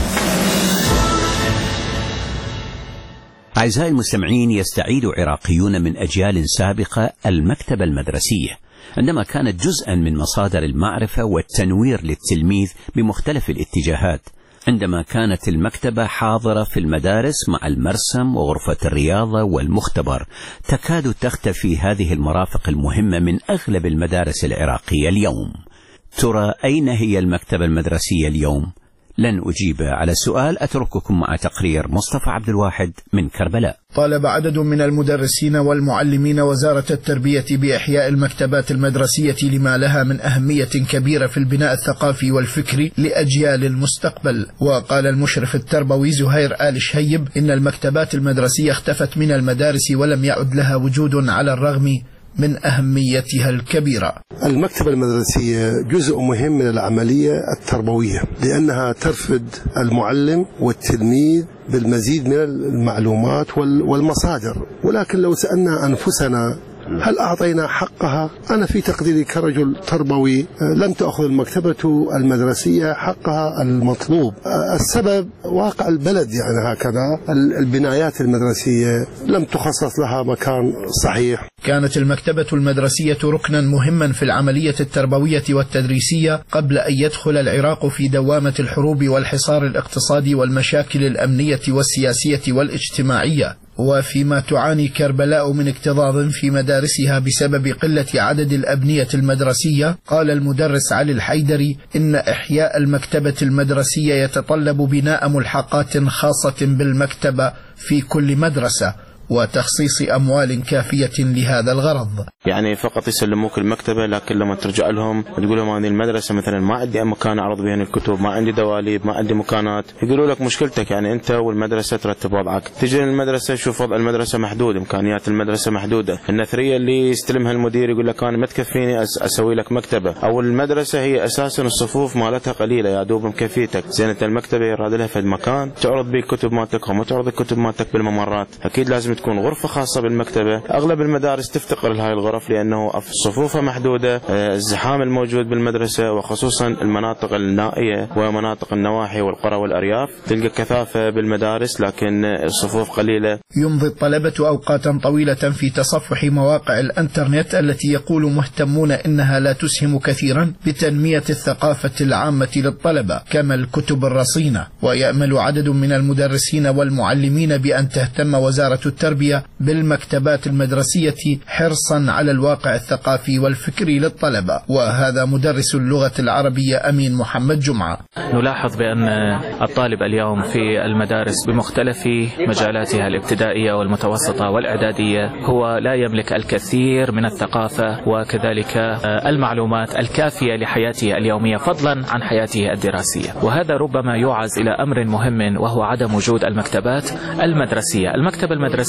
S3: أعزائي المستمعين، يستعيد عراقيون من أجيال سابقة المكتبة المدرسية عندما كانت جزءا من مصادر المعرفة والتنوير للتلميذ بمختلف الاتجاهات، عندما كانت المكتبة حاضرة في المدارس مع المرسم وغرفة الرياضة والمختبر. تكاد تختفي هذه المرافق المهمة من أغلب المدارس العراقية اليوم. ترى أين هي المكتبة المدرسية اليوم؟ لن أجيب على السؤال، أترككم مع تقرير مصطفى عبد الواحد من كربلاء.
S20: طالب عدد من المدرسين والمعلمين وزارة التربية بإحياء المكتبات المدرسية لما لها من أهمية كبيرة في البناء الثقافي والفكري لأجيال المستقبل. وقال المشرف التربوي زهير آل شهيب إن المكتبات المدرسية اختفت من المدارس ولم يعد لها وجود على الرغم من أهميتها الكبيرة.
S21: المكتبة المدرسية جزء مهم من العملية التربوية، لأنها ترفد المعلم والتلميذ بالمزيد من المعلومات والمصادر. ولكن لو سألنا أنفسنا هل أعطينا حقها؟ أنا في تقديري كرجل تربوي لم تأخذ المكتبة المدرسية حقها المطلوب. السبب واقع البلد، يعني هكذا البنايات المدرسية لم تخصص لها مكان صحيح.
S20: كانت المكتبة المدرسية ركنا مهما في العملية التربوية والتدريسية قبل أن يدخل العراق في دوامة الحروب والحصار الاقتصادي والمشاكل الأمنية والسياسية والاجتماعية. وفيما تعاني كربلاء من اكتظاظ في مدارسها بسبب قلة عدد الأبنية المدرسية، قال المدرس علي الحيدري إن إحياء المكتبة المدرسية يتطلب بناء ملحقات خاصة بالمكتبة في كل مدرسة وتخصيص أموال كافية لهذا الغرض.
S22: يعني فقط يسلموك المكتبة، لكن لما ترجع لهم تقول لهم هذه المدرسة مثلا ما عندي مكان أعرض بها الكتب، ما عندي دواليب، ما عندي مكانات، يقولوا لك مشكلتك يعني أنت والمدرسة ترتب وضعك. تجي للمدرسة شوف وضع المدرسة محدود، إمكانيات المدرسة محدودة، النثرية اللي يستلمها المدير يقول لك أنا ما تكفيني أسوي لك مكتبة، أو المدرسة هي أساسا الصفوف مالتها قليلة يا دوب مكفيتك. زين أنت المكتبة يراد لها في مكان تعرض به الكتب مالتك وما تعرض الكتب مالتك بالممرات. أكيد لازم تكون غرفة خاصة بالمكتبة. أغلب المدارس تفتقر لهذه الغرف لأنه صفوفها محدودة، الزحام الموجود بالمدرسة وخصوصا المناطق النائية ومناطق النواحي والقرى والأرياف تلقى كثافة بالمدارس لكن الصفوف قليلة.
S20: يمضي الطلبة أوقاتا طويلة في تصفح مواقع الانترنت التي يقول مهتمون إنها لا تسهم كثيرا بتنمية الثقافة العامة للطلبة كما الكتب الرصينة. ويأمل عدد من المدرسين والمعلمين بأن تهتم وزارة التربية بالمكتبات المدرسية حرصا على الواقع الثقافي والفكري للطلبة. وهذا مدرس اللغة العربية أمين محمد جمعة.
S16: نلاحظ بأن الطالب اليوم في المدارس بمختلف مجالاتها الابتدائية والمتوسطة والإعدادية هو لا يملك الكثير من الثقافة وكذلك المعلومات الكافية لحياته اليومية فضلا عن حياته الدراسية، وهذا ربما يوعز إلى أمر مهم وهو عدم وجود المكتبات المدرسية. المكتبة المدرسية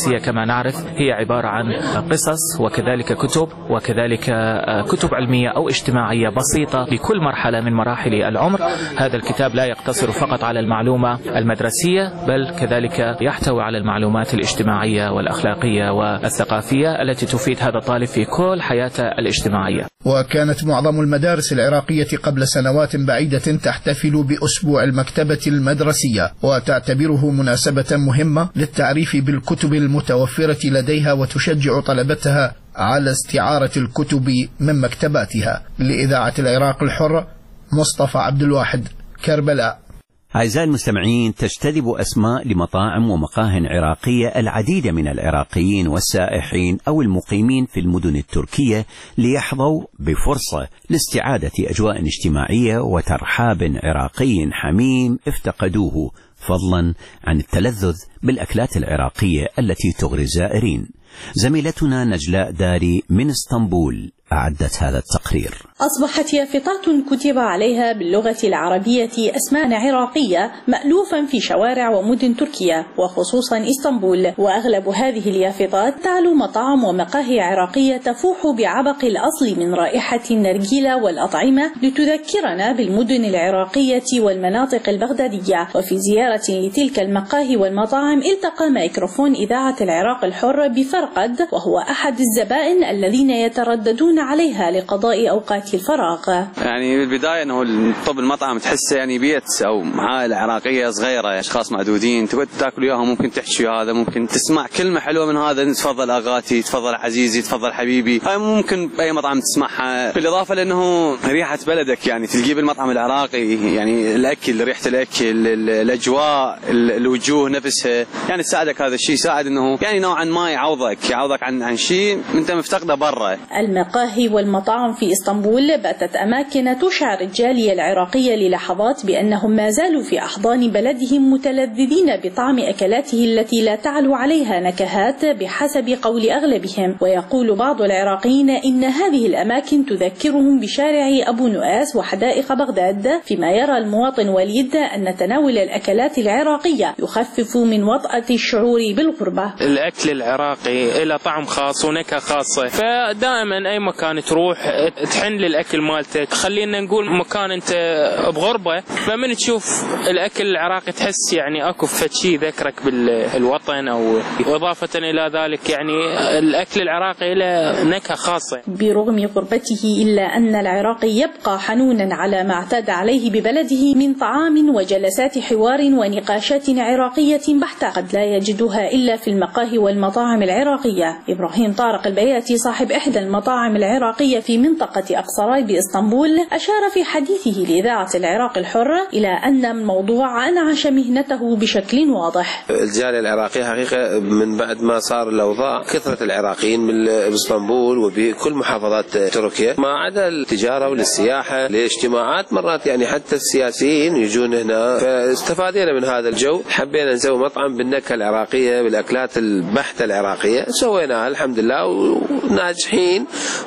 S16: المدرسية كما نعرف هي عبارة عن قصص وكذلك كتب وكذلك كتب علمية أو اجتماعية بسيطة لكل مرحلة من مراحل العمر. هذا الكتاب لا يقتصر فقط على المعلومة المدرسية بل كذلك يحتوي على المعلومات الاجتماعية والأخلاقية والثقافية التي تفيد هذا الطالب في كل حياته الاجتماعية.
S20: وكانت معظم المدارس العراقية قبل سنوات بعيدة تحتفل بأسبوع المكتبة المدرسية وتعتبره مناسبة مهمة للتعريف بالكتب المتوفرة لديها وتشجع طلبتها على استعارة الكتب من مكتباتها. لإذاعة العراق الحر، مصطفى عبد الواحد، كربلاء.
S3: أعزائي المستمعين، تجتذب أسماء لمطاعم ومقاه عراقية العديد من العراقيين والسائحين أو المقيمين في المدن التركية ليحظوا بفرصة لاستعادة أجواء اجتماعية وترحاب عراقي حميم افتقدوه، فضلا عن التلذذ بالأكلات العراقية التي تغري الزائرين. زميلتنا نجلاء داري من اسطنبول أعدت هذا التقرير.
S5: أصبحت يافطات كتب عليها باللغة العربية أسماء عراقية مألوفا في شوارع ومدن تركيا وخصوصا اسطنبول، وأغلب هذه اليافطات تعلو مطاعم ومقاهي عراقية تفوح بعبق الأصل من رائحة النرجيلة والأطعمة لتذكرنا بالمدن العراقية والمناطق البغدادية. وفي زيارة لتلك المقاهي والمطاعم التقى ميكروفون إذاعة العراق الحر بفرقد، وهو أحد الزبائن الذين يترددون عليها لقضاء أوقات الفراغ.
S6: يعني بالبداية أنه طب المطعم تحسه يعني بيت أو عائلة عراقية صغيرة، أشخاص معدودين تبغى تاكل وياهم، ممكن تحكي هذا، ممكن تسمع كلمة حلوة من هذا، تفضل أغاتي، تفضل عزيزي، تفضل حبيبي، هاي ممكن بأي مطعم تسمعها. بالإضافة لأنه ريحة بلدك يعني تلقيه بالمطعم العراقي، يعني الأكل، ريحة الأكل، الأجواء، الوجوه نفسها، يعني تساعدك. هذا الشيء يساعد أنه يعني نوعا ما يعوضك يعوضك عن عن شيء أنت مفتقده برا.
S5: المقاهي والمطاعم في اسطنبول باتت أماكن تشعر الجالية العراقية للحظات بأنهم ما زالوا في أحضان بلدهم متلذذين بطعم أكلاته التي لا تعلو عليها نكهات بحسب قول أغلبهم. ويقول بعض العراقيين إن هذه الأماكن تذكرهم بشارع أبو نؤاس وحدائق بغداد، فيما يرى المواطن وليد أن تناول الأكلات العراقية يخفف من وطأة الشعور بالغربة.
S23: الأكل العراقي له طعم خاص ونكهة خاصة، فدائما أي مكان تروح تحن للأكل مالتك. خلينا نقول مكان أنت بغربة، فمن تشوف الأكل العراقي تحس يعني أكو فتشي ذكرك بالوطن، أو إضافة إلى ذلك يعني الأكل العراقي له نكهة خاصة.
S5: برغم غربته إلا أن العراقي يبقى حنونا على ما اعتاد عليه ببلده من طعام وجلسات حوار ونقاشات عراقية بحتة قد لا يجدها إلا في المقاهي والمطاعم العراقية. إبراهيم طارق البياتي صاحب إحدى المطاعم العراقية في منطقة أقصراي بإسطنبول أشار في حديثه لإذاعة العراق الحر إلى أن الموضوع أنعش مهنته بشكل واضح.
S24: الجالية العراقية حقيقة من بعد ما صار الأوضاع كثرة العراقيين من اسطنبول وبكل محافظات تركيا، ما عدا التجارة وللسياحة لاجتماعات مرات، يعني حتى السياسيين يجون هنا، فاستفادينا من هذا الجو. حبينا نسوي مطعم بالنكهة العراقية بالأكلات البحتة العراقية، سويناها الحمد لله وناجحين،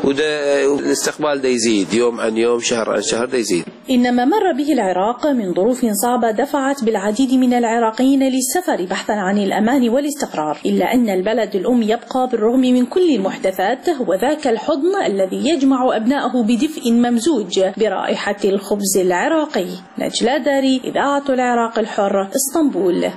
S24: والاستقبال دا يزيد يوم عن يوم، شهر عن شهر دا يزيد.
S5: إنما مر به العراق من ظروف صعبة دفعت بالعديد من العراقيين للسفر بحثا عن الأمان والاستقرار، إلا أن البلد الأم يبقى بالرغم من كل المحدثات هو ذاك الحضن الذي يجمع أبنائه بدفء ممزوج برائحة الخبز العراقي. نجلاء داري، إذاعة العراق الحر، اسطنبول.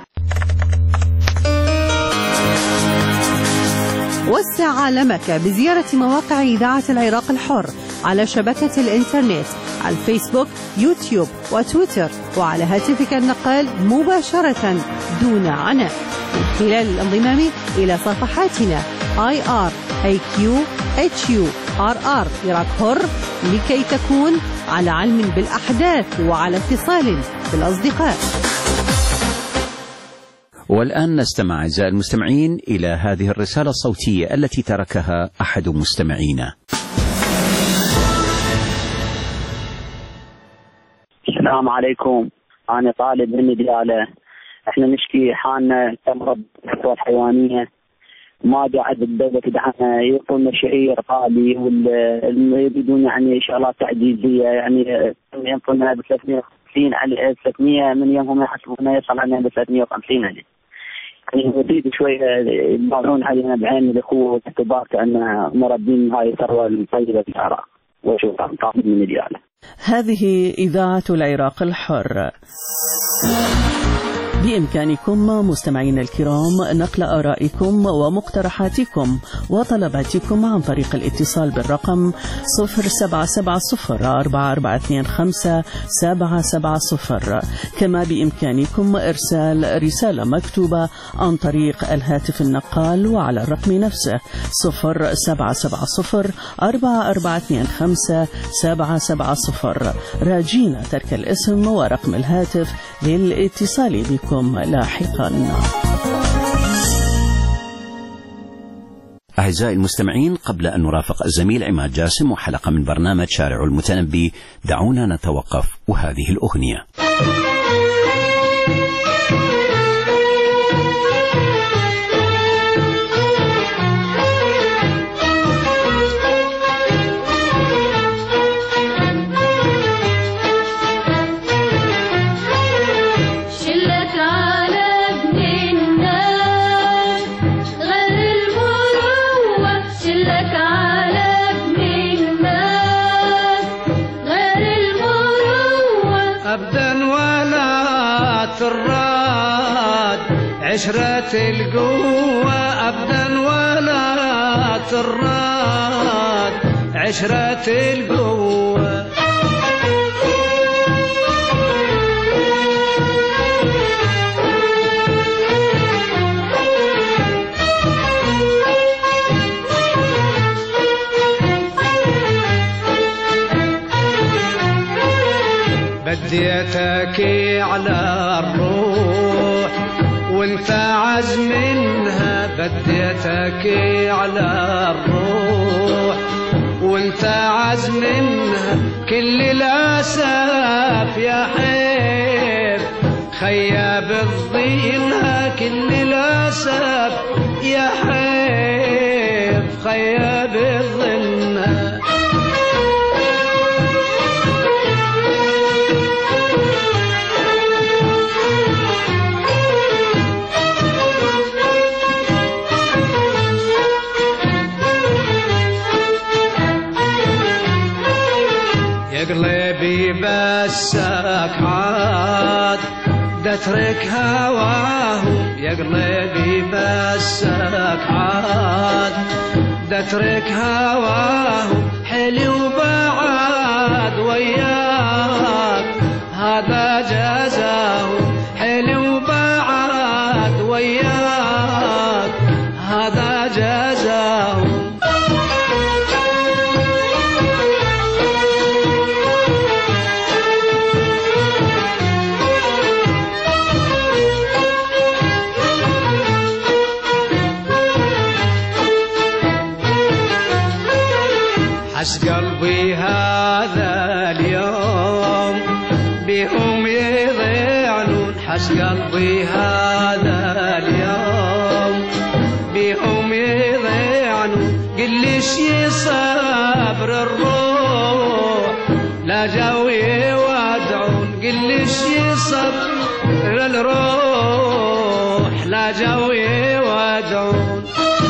S2: وسع عالمك بزيارة مواقع إذاعة العراق الحر على شبكة الإنترنت، على الفيسبوك، يوتيوب وتويتر، وعلى هاتفك النقال مباشرة دون عناء من خلال الانضمام إلى صفحاتنا آي آر إيه كيو إتش يو آر آر عراق حر لكي تكون على علم بالأحداث وعلى اتصال بالأصدقاء.
S3: والآن نستمع أعزائي المستمعين إلى هذه الرسالة الصوتية التي تركها أحد مستمعينا.
S25: السلام عليكم، أنا طالب من ديالة. احنا نشكي حالنا تمرض القوى الحيوانية، ما قاعد الدولة تدعمنا، يعطونا شعير غالي ويريدون يعني شغلات تعجيزية، يعني يعطونا ب ثلاثمية وخمسين على ثلاثمية من يوم هم يحسبونا يصل عنا ب ثلاثمية وخمسين عليه. يعني نزيد شويه يطلعون علينا بعين الاخوه والاعتبار كاننا مربين هاي الثروه الطيبه في العراق. وشكرا. طالب من دياله.
S11: هذه إذاعة العراق الحر. بإمكانكم مستمعين الكرام نقل آرائكم ومقترحاتكم وطلباتكم عن طريق الاتصال بالرقم صفر سبعة سبعة صفر أربعة أربعة اثنين خمسة سبعة سبعة صفر. كما بإمكانكم إرسال رسالة مكتوبة عن طريق الهاتف النقال وعلى الرقم نفسه صفر سبعة سبعة صفر أربعة أربعة اثنين خمسة سبعة سبعة صفر، راجين ترك الاسم ورقم الهاتف للاتصال بكم لاحقا.
S3: أعزائي المستمعين، قبل أن نرافق الزميل عماد جاسم وحلقة من برنامج شارع المتنبي، دعونا نتوقف وهذه الأغنية.
S4: عشرة القوة أبدا ولا تراد، عشرة القوة بديتك على الروح وانت عزمنها، بديتك على الروح وانت عزمنها، كل الاسف يا حيف خياب الظنها، كل الاسف يا حيف خياب الظنها. قلبي بسك عاد دترك هواه، يا قلبي بسك عاد دترك هواه، حلو بعد وياك هذا جزاه، حلو بعد وياك هذا جزاه. حس قلبي هذا اليوم بهم يضيعون، حس قلبي هذا اليوم بهم يضيعون، قلش يصبر الروح لا جو يودعون، قلش يصبر الروح لا جو يودعون.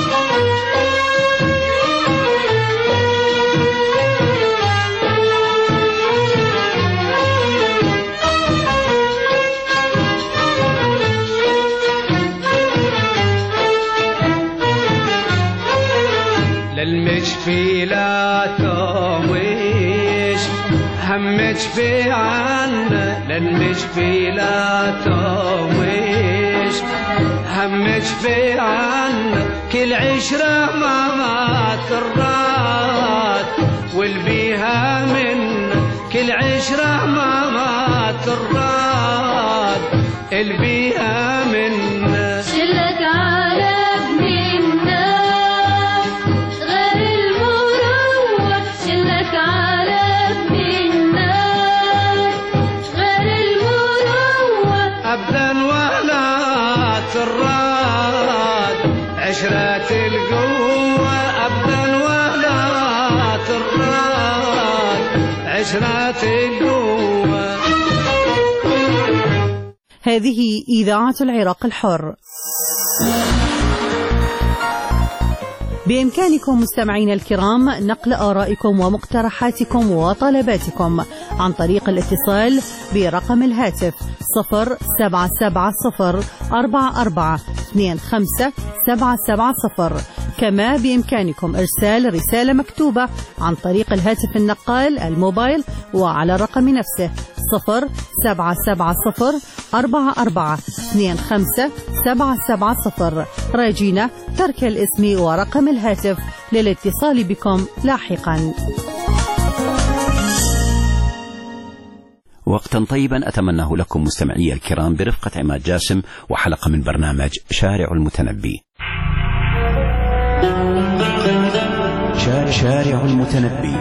S4: للمشفي لا تويش همك في عنا، للمشفي لا تويش همك في عنا، كل عشرة ما ما تراد والبيها منا، كل عشرة ما ما تراد البيها منا.
S7: شلك على ابننا غير المروة، شلك على ابننا غير المروة،
S4: أبدا ولا تراد عشرة القوة، أبدا ولا تراد عشرة القوة.
S2: هذه إذاعة العراق الحر. بإمكانكم مستمعينا الكرام نقل آرائكم ومقترحاتكم وطلباتكم عن طريق الاتصال برقم الهاتف صفر سبعة سبعة صفر أربعة أربعة اثنين خمسة سبعة سبعة صفر. كما بإمكانكم إرسال رسالة مكتوبة عن طريق الهاتف النقال الموبايل وعلى الرقم نفسه صفر سبعة سبعة صفر أربعة أربعة اثنين خمسة سبعة سبعة صفر. راجينا ترك الاسم ورقم الهاتف للاتصال بكم لاحقا.
S3: وقتا طيبا أتمناه لكم مستمعي الكرام برفقة عماد جاسم وحلقة من برنامج شارع المتنبي. شارع, شارع المتنبي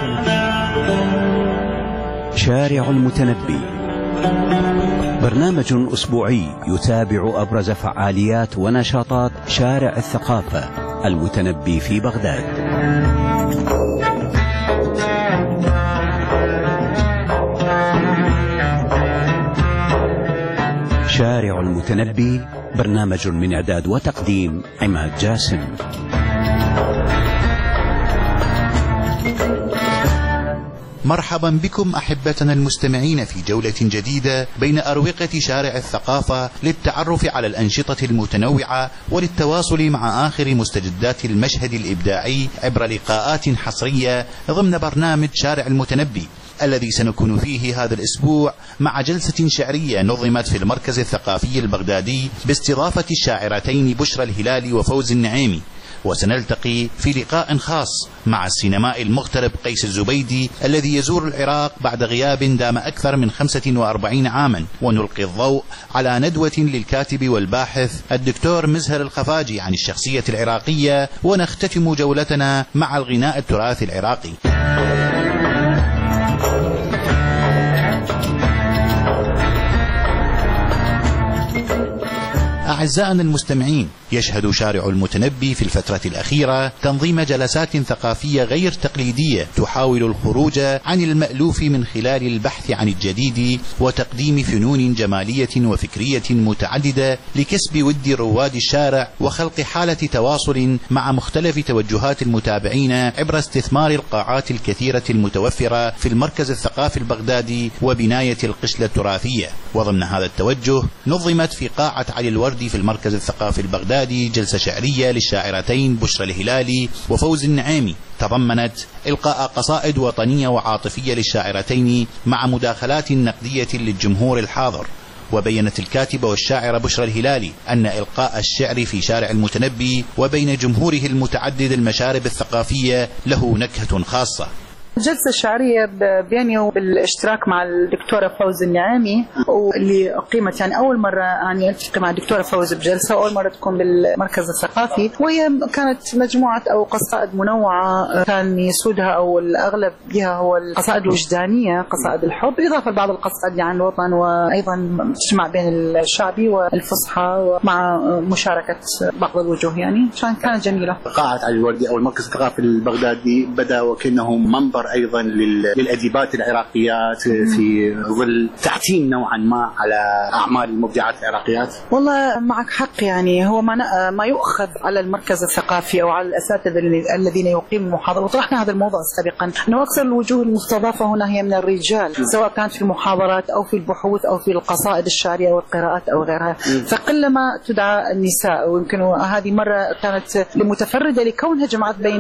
S3: شارع المتنبي برنامج أسبوعي يتابع أبرز فعاليات ونشاطات شارع الثقافة المتنبي في بغداد. شارع المتنبي برنامج من إعداد وتقديم عماد جاسم.
S12: مرحبا بكم أحبتنا المستمعين في جولة جديدة بين أروقة شارع الثقافة للتعرف على الأنشطة المتنوعة وللتواصل مع آخر مستجدات المشهد الإبداعي عبر لقاءات حصرية ضمن برنامج شارع المتنبي الذي سنكون فيه هذا الأسبوع مع جلسة شعرية نظمت في المركز الثقافي البغدادي باستضافة الشاعرتين بشرى الهلالي وفوز النعيمي. وسنلتقي في لقاء خاص مع السينمائي المغترب قيس الزبيدي الذي يزور العراق بعد غياب دام أكثر من خمسة وأربعين عاما، ونلقي الضوء على ندوة للكاتب والباحث الدكتور مزهر الخفاجي عن الشخصية العراقية، ونختتم جولتنا مع الغناء التراثي العراقي. أعزائنا المستمعين، يشهد شارع المتنبي في الفترة الأخيرة تنظيم جلسات ثقافية غير تقليدية تحاول الخروج عن المألوف من خلال البحث عن الجديد وتقديم فنون جمالية وفكرية متعددة لكسب ود رواد الشارع وخلق حالة تواصل مع مختلف توجهات المتابعين عبر استثمار القاعات الكثيرة المتوفرة في المركز الثقافي البغدادي وبناية القشلة التراثية. وضمن هذا التوجه نظمت في قاعة علي الوردي في المركز الثقافي البغدادي جلسة شعرية للشاعرتين بشرى الهلالي وفوز النعيمي تضمنت إلقاء قصائد وطنية وعاطفية للشاعرتين مع مداخلات نقدية للجمهور الحاضر. وبينت الكاتبة والشاعرة بشرى الهلالي أن إلقاء الشعر في شارع المتنبي وبين جمهوره المتعدد المشارب الثقافية له نكهة خاصة.
S8: جلسة شعرية بيني وبالاشتراك مع الدكتورة فوز النعيمي، واللي أقيمت يعني أول مرة يعني ألتقي مع الدكتورة فوز بجلسة، وأول مرة تكون بالمركز الثقافي، وهي كانت مجموعة أو قصائد منوعة كان يسودها أو الأغلب بها هو القصائد الوجدانية، قصائد الحب، إضافة لبعض القصائد عن الوطن، وأيضا تجمع بين الشعبي والفصحى مع مشاركة بعض الوجوه يعني، عشان كانت جميلة.
S9: قاعة علي الوردي أو المركز الثقافي البغدادي بدأ وكأنه منبر أيضا للأديبات العراقيات في ظل تحتيم نوعا ما على أعمال المبدعات العراقيات.
S8: والله معك حق، يعني هو ما ما يؤخذ على المركز الثقافي أو على الأساتذة الذين يقيموا المحاضرة، وطرحنا هذا الموضوع سابقا أنه أكثر الوجوه المستضافة هنا هي من الرجال، سواء كانت في المحاضرات أو في البحوث أو في القصائد الشعرية والقراءات أو غيرها، فقلما تدعى النساء. ويمكن هذه مرة كانت لمتفردة لكونها جمعت بين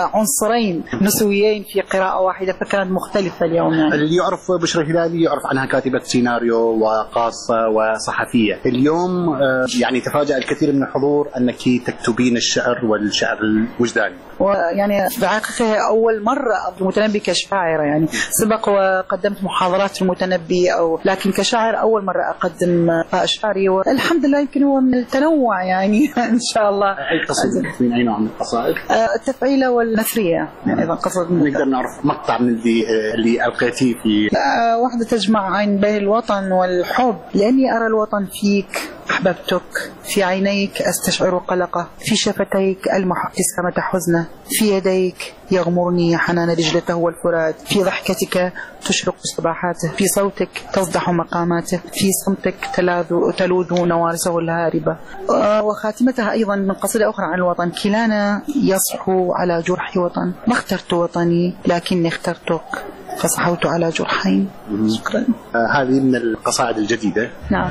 S8: عنصرين نسويين في قراءة واحدة، فكانت مختلفة اليوم. يعني
S9: اللي يعرف بشرى الهلالي يعرف عنها كاتبة سيناريو وقاصة وصحفية. اليوم يعني تفاجأ الكثير من الحضور أنك تكتبين الشعر والشعر الوجداني،
S8: ويعني بعقيقة أول مرة المتنبي كشاعرة، يعني سبق وقدمت محاضرات في المتنبي أو لكن كشاعر أول مرة أقدم قاء شعري، والحمد لله يمكن هو من التنوع يعني إن شاء الله.
S9: أي قصيدة من أي نوع من القصائد؟
S8: التفعيلة والنثرية، يعني أيضا قصد.
S9: نقدر نعرف مقطع من اللي اللي ألقيتيه في
S8: واحدة تجمع عين بين الوطن والحب، لأني أرى الوطن فيك أحببتك، في عينيك أستشعر قلقه، في شفتيك ألمح ابتسامة حزنه، في يديك يغمرني حنان دجلته والفرات، في ضحكتك تشرق صباحاته، في صوتك تصدح مقاماته، في صمتك تلاذ تلوذ نوارسه الهاربة. وخاتمتها أيضا من قصيدة أخرى عن الوطن: كلانا يصحو على جرح وطن، ما اخترت وطني لكني اخترتك فصحوت على جرحين. شكرا.
S9: آه هذه من القصائد الجديدة.
S8: نعم.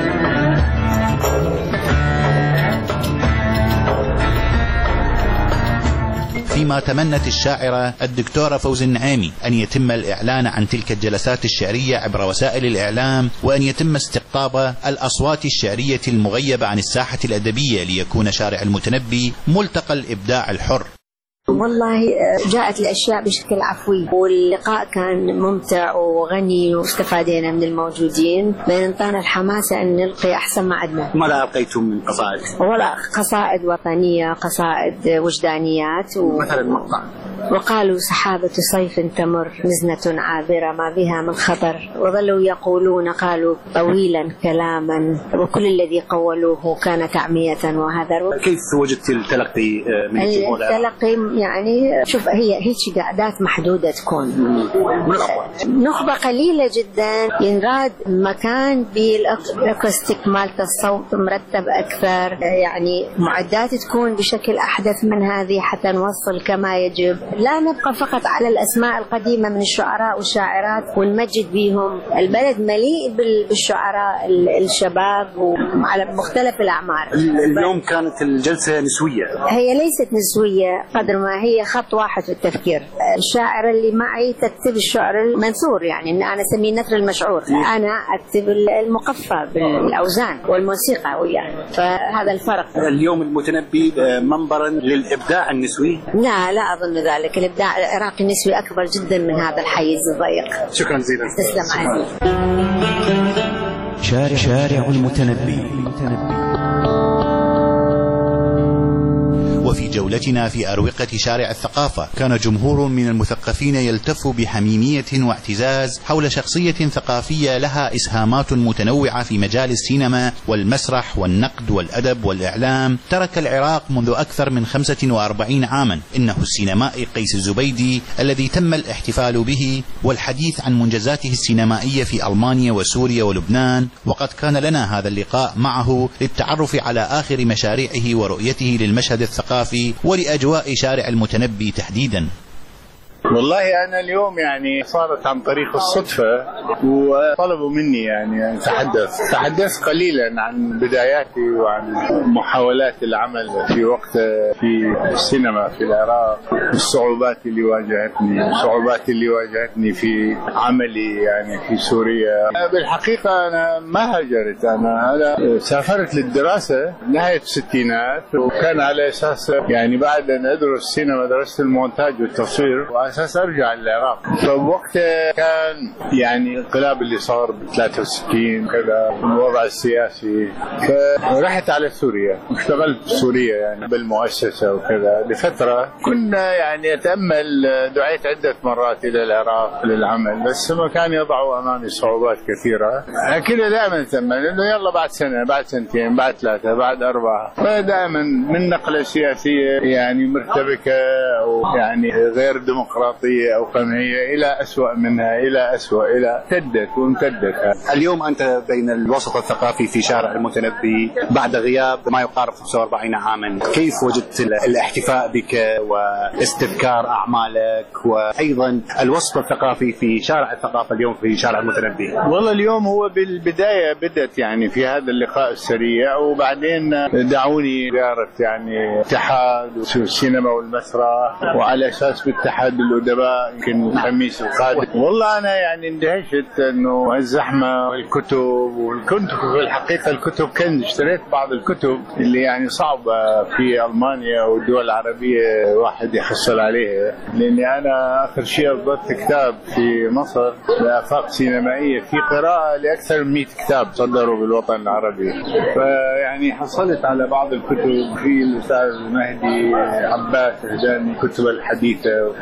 S12: فيما تمنت الشاعرة الدكتورة فوز النعيمي أن يتم الإعلان عن تلك الجلسات الشعرية عبر وسائل الإعلام، وأن يتم استقطاب الأصوات الشعرية المغيبة عن الساحة الأدبية ليكون شارع المتنبي ملتقى الإبداع الحر.
S1: والله جاءت الأشياء بشكل عفوي، واللقاء كان ممتع وغني واستفادينا من الموجودين، بين انطانا الحماسة أن نلقي أحسن ما عندنا.
S9: ماذا ألقيتم من قصائد؟
S1: والله قصائد وطنية، قصائد وجدانيات و...
S9: مثلا مقطع:
S1: وقالوا سحابة صيف تمر مزنة عابرة ما بها من خطر، وظلوا يقولون قالوا طويلا كلاما، وكل الذي قولوه كان تعمية وهذا.
S9: كيف وجدت التلقي من الجمهور؟
S1: التلقي يعني شوف، هي هيك قعدات محدودة تكون، نخبة قليلة جدا، ينراد مكان بالأكوستيك مالت الصوت مرتب أكثر، يعني معدات تكون بشكل أحدث من هذه حتى نوصل كما يجب. لا نبقى فقط على الأسماء القديمة من الشعراء والشاعرات ونمجد بهم. البلد مليء بالشعراء الشباب وعلى مختلف الأعمار.
S9: اليوم كانت الجلسة نسوية؟
S1: هي ليست نسوية قدر ما هي خط واحد في التفكير. الشاعرة اللي معي تكتب الشعر المنثور، يعني أنا أسميه نثر المشعور، أنا أكتب المقفى بالأوزان والموسيقى وياه، فهذا الفرق.
S9: اليوم المتنبي منبرا للإبداع النسوي؟
S1: لا لا أظن ذلك، الإبداع العراقي النسوي أكبر جدا من هذا الحيز الضيق.
S9: شكرا جزيلا.
S1: تسلم عزيزي.
S3: شارع, شارع المتنبي.
S12: وفي جولتنا في أروقة شارع الثقافة كان جمهور من المثقفين يلتف بحميمية واعتزاز حول شخصية ثقافية لها إسهامات متنوعة في مجال السينما والمسرح والنقد والأدب والإعلام. ترك العراق منذ أكثر من خمسة وأربعين عاما، إنه السينمائي قيس الزبيدي الذي تم الاحتفال به والحديث عن منجزاته السينمائية في ألمانيا وسوريا ولبنان. وقد كان لنا هذا اللقاء معه للتعرف على آخر مشاريعه ورؤيته للمشهد الثقافي ولأجواء شارع المتنبي تحديدا.
S10: والله أنا اليوم يعني صارت عن طريق الصدفة، وطلبوا مني يعني أتحدث تحدث قليلا عن بداياتي وعن محاولات العمل في وقت في السينما في العراق، الصعوبات اللي واجهتني الصعوبات اللي واجهتني في عملي يعني في سوريا. بالحقيقة أنا ما هاجرت، أنا أنا سافرت للدراسة نهاية الستينات، وكان على أساس يعني بعد أن أدرس سينما درست المونتاج والتصوير أساس أرجع للعراق. فوقتها كان يعني الانقلاب اللي صار ب ثلاثة وستين كذا، الوضع السياسي، فرحت على سوريا واشتغلت في سوريا يعني بالمؤسسة وكذا لفترة. كنا يعني أتأمل، دعيت عدة مرات إلى العراق للعمل، بس ما كان يضعوا أمامي صعوبات كثيرة. كده دائما أتأمل إنه يلا بعد سنة بعد سنتين بعد ثلاثة بعد أربعة، فدائما من نقلة سياسية يعني مرتبكة أو يعني غير ديمقراطية أو قمعية إلى أسوأ منها إلى أسوأ إلى امتدت وامتدت.
S9: اليوم أنت بين الوسط الثقافي في شارع المتنبي بعد غياب ما يقارب خمسة وأربعين عاما، كيف وجدت الاحتفاء بك واستذكار أعمالك وأيضا الوسط الثقافي في شارع الثقافة اليوم في شارع المتنبي؟
S10: والله اليوم هو بالبداية بدأت يعني في هذا اللقاء السريع، وبعدين دعوني زيارة يعني اتحاد السينما والمسرح، وعلى أساس بالاتحاد الأدباء يمكن الخميس القادم. والله أنا يعني اندهشت إنه الزحمة والكتب، والكتب في الحقيقة الكتب كنز. اشتريت بعض الكتب اللي يعني صعبة في ألمانيا والدول العربية واحد يحصل عليها، لأني أنا آخر شيء أصدرت كتاب في مصر لآفاق سينمائية في قراءة لأكثر من مئة كتاب صدروا بالوطن العربي. فيعني حصلت على بعض الكتب، في الأستاذ مهدي عباس هداني كتب الحديثة، بعض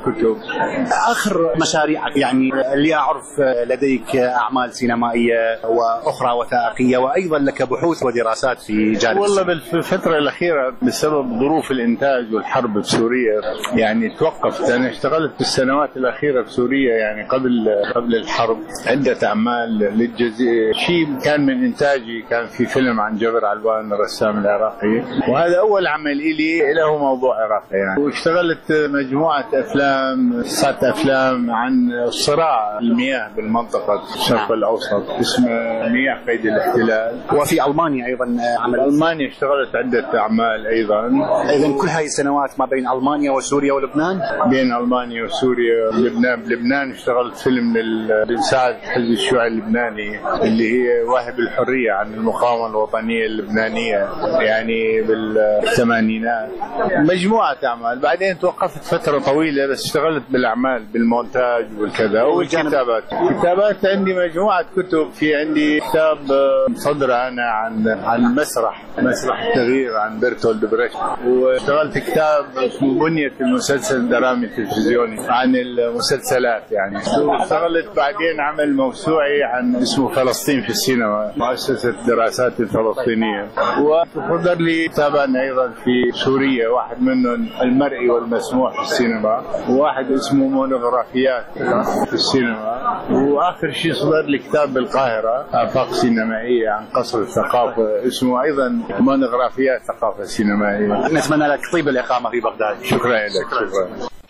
S10: كتب.
S9: آخر مشاريعك يعني اللي أعرف لديك أعمال سينمائية وأخرى وثائقية وأيضا لك بحوث ودراسات في جانب
S10: والله بالفترة الأخيرة بسبب ظروف الإنتاج والحرب بسوريا يعني توقفت. أنا اشتغلت في السنوات الأخيرة في سوريا يعني قبل قبل الحرب عدة أعمال للجزيرة. شيء كان من إنتاجي كان في فيلم عن جبر علوان الرسام العراقي، وهذا أول عمل إلي له موضوع عراقي يعني. واشتغلت مجموعة أفلام ست أفلام عن صراع المياه بالمنطقة الشرق الأوسط اسمه مياه قيد الاحتلال.
S9: وفي ألمانيا أيضا عمل.
S10: ألمانيا اشتغلت عدة أعمال أيضا.
S9: إذن كل هاي السنوات ما بين ألمانيا وسوريا ولبنان؟
S10: بين ألمانيا وسوريا ولبنان. بلبنان اشتغلت فيلم للمساعد حزب الشيوعي اللبناني اللي هي واهب الحرية عن المقاومة الوطنية اللبنانية يعني بالثمانينات. مجموعة أعمال. بعدين توقفت فترة طويلة بس اشتغلت بالأعمال بالمونتاج والكذا والكتابات. كتابات عندي مجموعة كتب. في عندي كتاب صدر أنا عن عن المسرح مسرح التغيير عن برتولد بريشت. واشتغلت كتاب اسمه بنية المسلسل الدرامي التلفزيوني عن المسلسلات يعني. اشتغلت بعدين عمل موسوعي عن اسمه فلسطين في السينما مؤسسة الدراسات الفلسطينية. وصدر لي كتابان أيضا في سوريا، واحد منهم المرئي والمسموع في السينما، وواحد اسمه مونوغرافيات في السينما. وآخر شيء صدر لي كتاب بالقاهرة آفاق سينمائية عن قصر الثقافة اسمه أيضا مونوغرافيات ثقافة سينمائية.
S9: نتمنى لك طيب الإقامة في بغداد.
S10: شكرا لك. شكرا.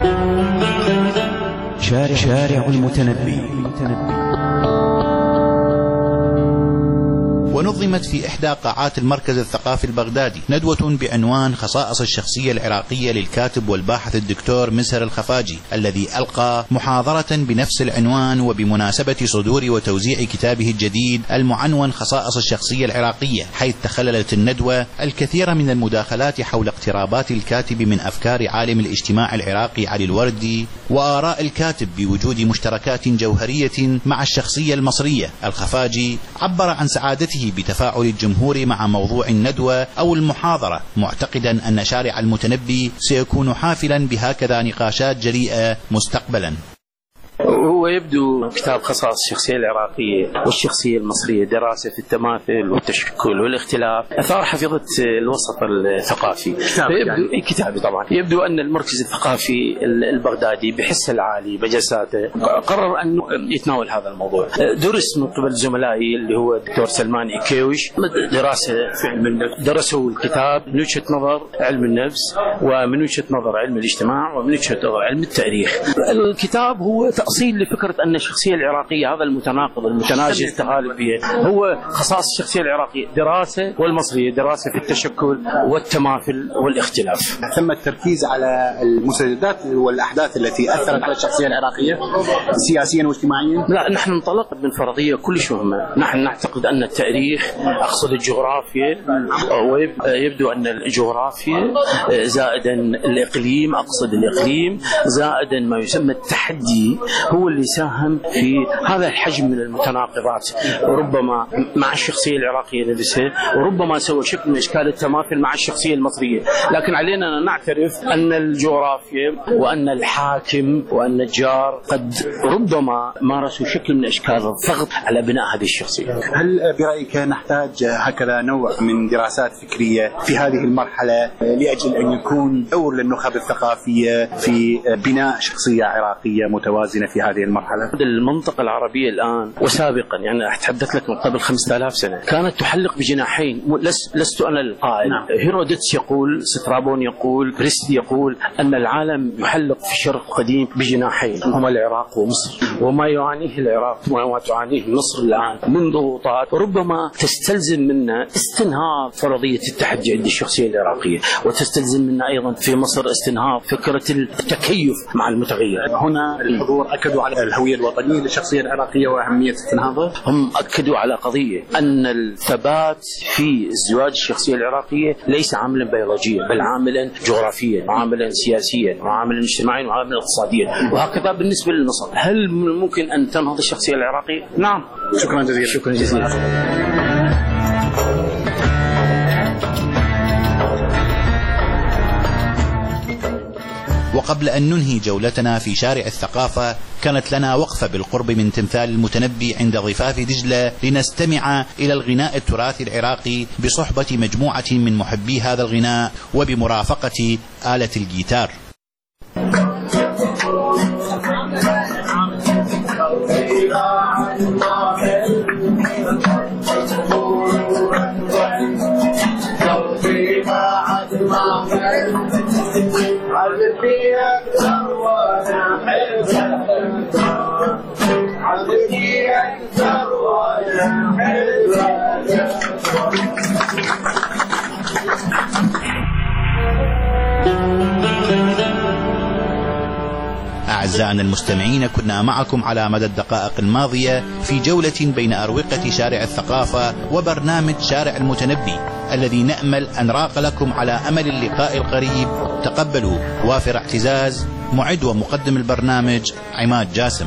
S3: شارع, شارع المتنبي.
S12: ونظمت في إحدى قاعات المركز الثقافي البغدادي ندوة بعنوان خصائص الشخصية العراقية للكاتب والباحث الدكتور مسهر الخفاجي، الذي ألقى محاضرة بنفس العنوان وبمناسبة صدور وتوزيع كتابه الجديد المعنون خصائص الشخصية العراقية، حيث تخللت الندوة الكثير من المداخلات حول اقترابات الكاتب من أفكار عالم الاجتماع العراقي علي الوردي وآراء الكاتب بوجود مشتركات جوهرية مع الشخصية المصرية. الخفاجي عبر عن سعادته بتفاعل الجمهور مع موضوع الندوة أو المحاضرة، معتقدا أن شارع المتنبي سيكون حافلا بهكذا نقاشات جريئة مستقبلا.
S13: هو يبدو كتاب خصائص الشخصية العراقية والشخصية المصرية، دراسة التماثل والتشكل والاختلاف، أثار حفيظة الوسط الثقافي. كتابي يعني. كتابي طبعا. يبدو أن المركز الثقافي البغدادي بحس العالي بجلساته قرر أن يتناول هذا الموضوع. درس من قبل زملائي اللي هو الدكتور سلمان إيكيوش دراسة في علم النفس، درسوا الكتاب من وجهة نظر علم النفس ومن وجهة نظر علم الاجتماع ومن وجهة نظر علم التاريخ. الكتاب هو تأصيل لفكرة أن الشخصية العراقية هذا المتناقض المتناجذ التغالب فيه هو خصائص الشخصية العراقية، دراسة والمصرية دراسة في التشكل والتماثل والاختلاف.
S9: ثم التركيز على المسددات والأحداث التي أثرت على الشخصية العراقية سياسيا واجتماعيا.
S13: لا، نحن انطلقنا من فرضية كلش مهمة. نحن نعتقد أن التاريخ أقصد الجغرافيا، ويبدو أن الجغرافيا زائدا الإقليم أقصد الإقليم زائدا ما يسمى التحدي هو اللي ساهم في هذا الحجم من المتناقضات، وربما مع الشخصية العراقية نفسها، وربما سوى شكل من أشكال التماثل مع الشخصية المصرية. لكن علينا أن نعترف أن الجغرافيا وأن الحاكم وأن الجار قد ربما مارسوا شكل من أشكال الضغط على بناء هذه الشخصية.
S9: هل برأيك نحتاج هكذا نوع من دراسات فكرية في هذه المرحلة لأجل أن يكون دور للنخب الثقافية في بناء شخصية عراقية متوازنة في هذه المرحلة؟
S13: المنطقة العربية الآن وسابقا يعني أتحدث لك من قبل خمسة آلاف سنة كانت تحلق بجناحين. لست أنا القائل. نعم. هيرودوتس يقول، سترابون يقول، بريستي يقول أن العالم يحلق في الشرق القديم بجناحين هما العراق ومصر، وما يعانيه العراق وما تعانيه مصر الآن من ضغوطات ربما تستلزم منا استنهاض فرضية التحدي عند الشخصية العراقية، وتستلزم منا أيضا في مصر استنهاض فكرة التكيف مع المتغير.
S9: هنا الحضور أكدوا على الهوية الوطنية للشخصية العراقية وأهمية استنهاضها.
S13: هم أكدوا على قضية أن الثبات في ازدواج الشخصية العراقية ليس عاملا بيولوجيا بل عاملا جغرافيا وعاملا سياسيا وعاملا اجتماعيا وعاملا اقتصاديا، وهكذا بالنسبة لمصر. هل ممكن أن تنهض الشخصية العراقية؟ نعم.
S9: شكرا جزيلا.
S13: شكرا جزيلا.
S12: وقبل أن ننهي جولتنا في شارع الثقافة كانت لنا وقفة بالقرب من تمثال المتنبي عند ضفاف دجلة لنستمع إلى الغناء التراثي العراقي بصحبة مجموعة من محبي هذا الغناء وبمرافقة آلة الجيتار. أعزائنا المستمعين، كنا معكم على مدى الدقائق الماضية في جولة بين أروقة شارع الثقافة وبرنامج شارع المتنبي الذي نأمل أن راق لكم على أمل اللقاء القريب. تقبلوا وافر اعتزاز، معد ومقدم البرنامج عماد جاسم.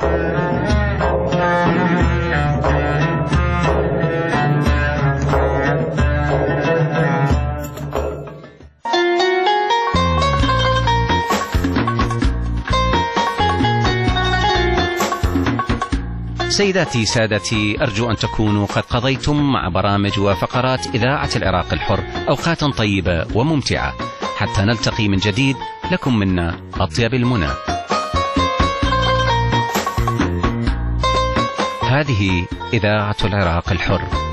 S3: سيداتي سادتي، أرجو أن تكونوا قد قضيتم مع برامج وفقرات إذاعة العراق الحر أوقاتا طيبة وممتعة. حتى نلتقي من جديد، لكم منا أطيب المنى. هذه إذاعة العراق الحر.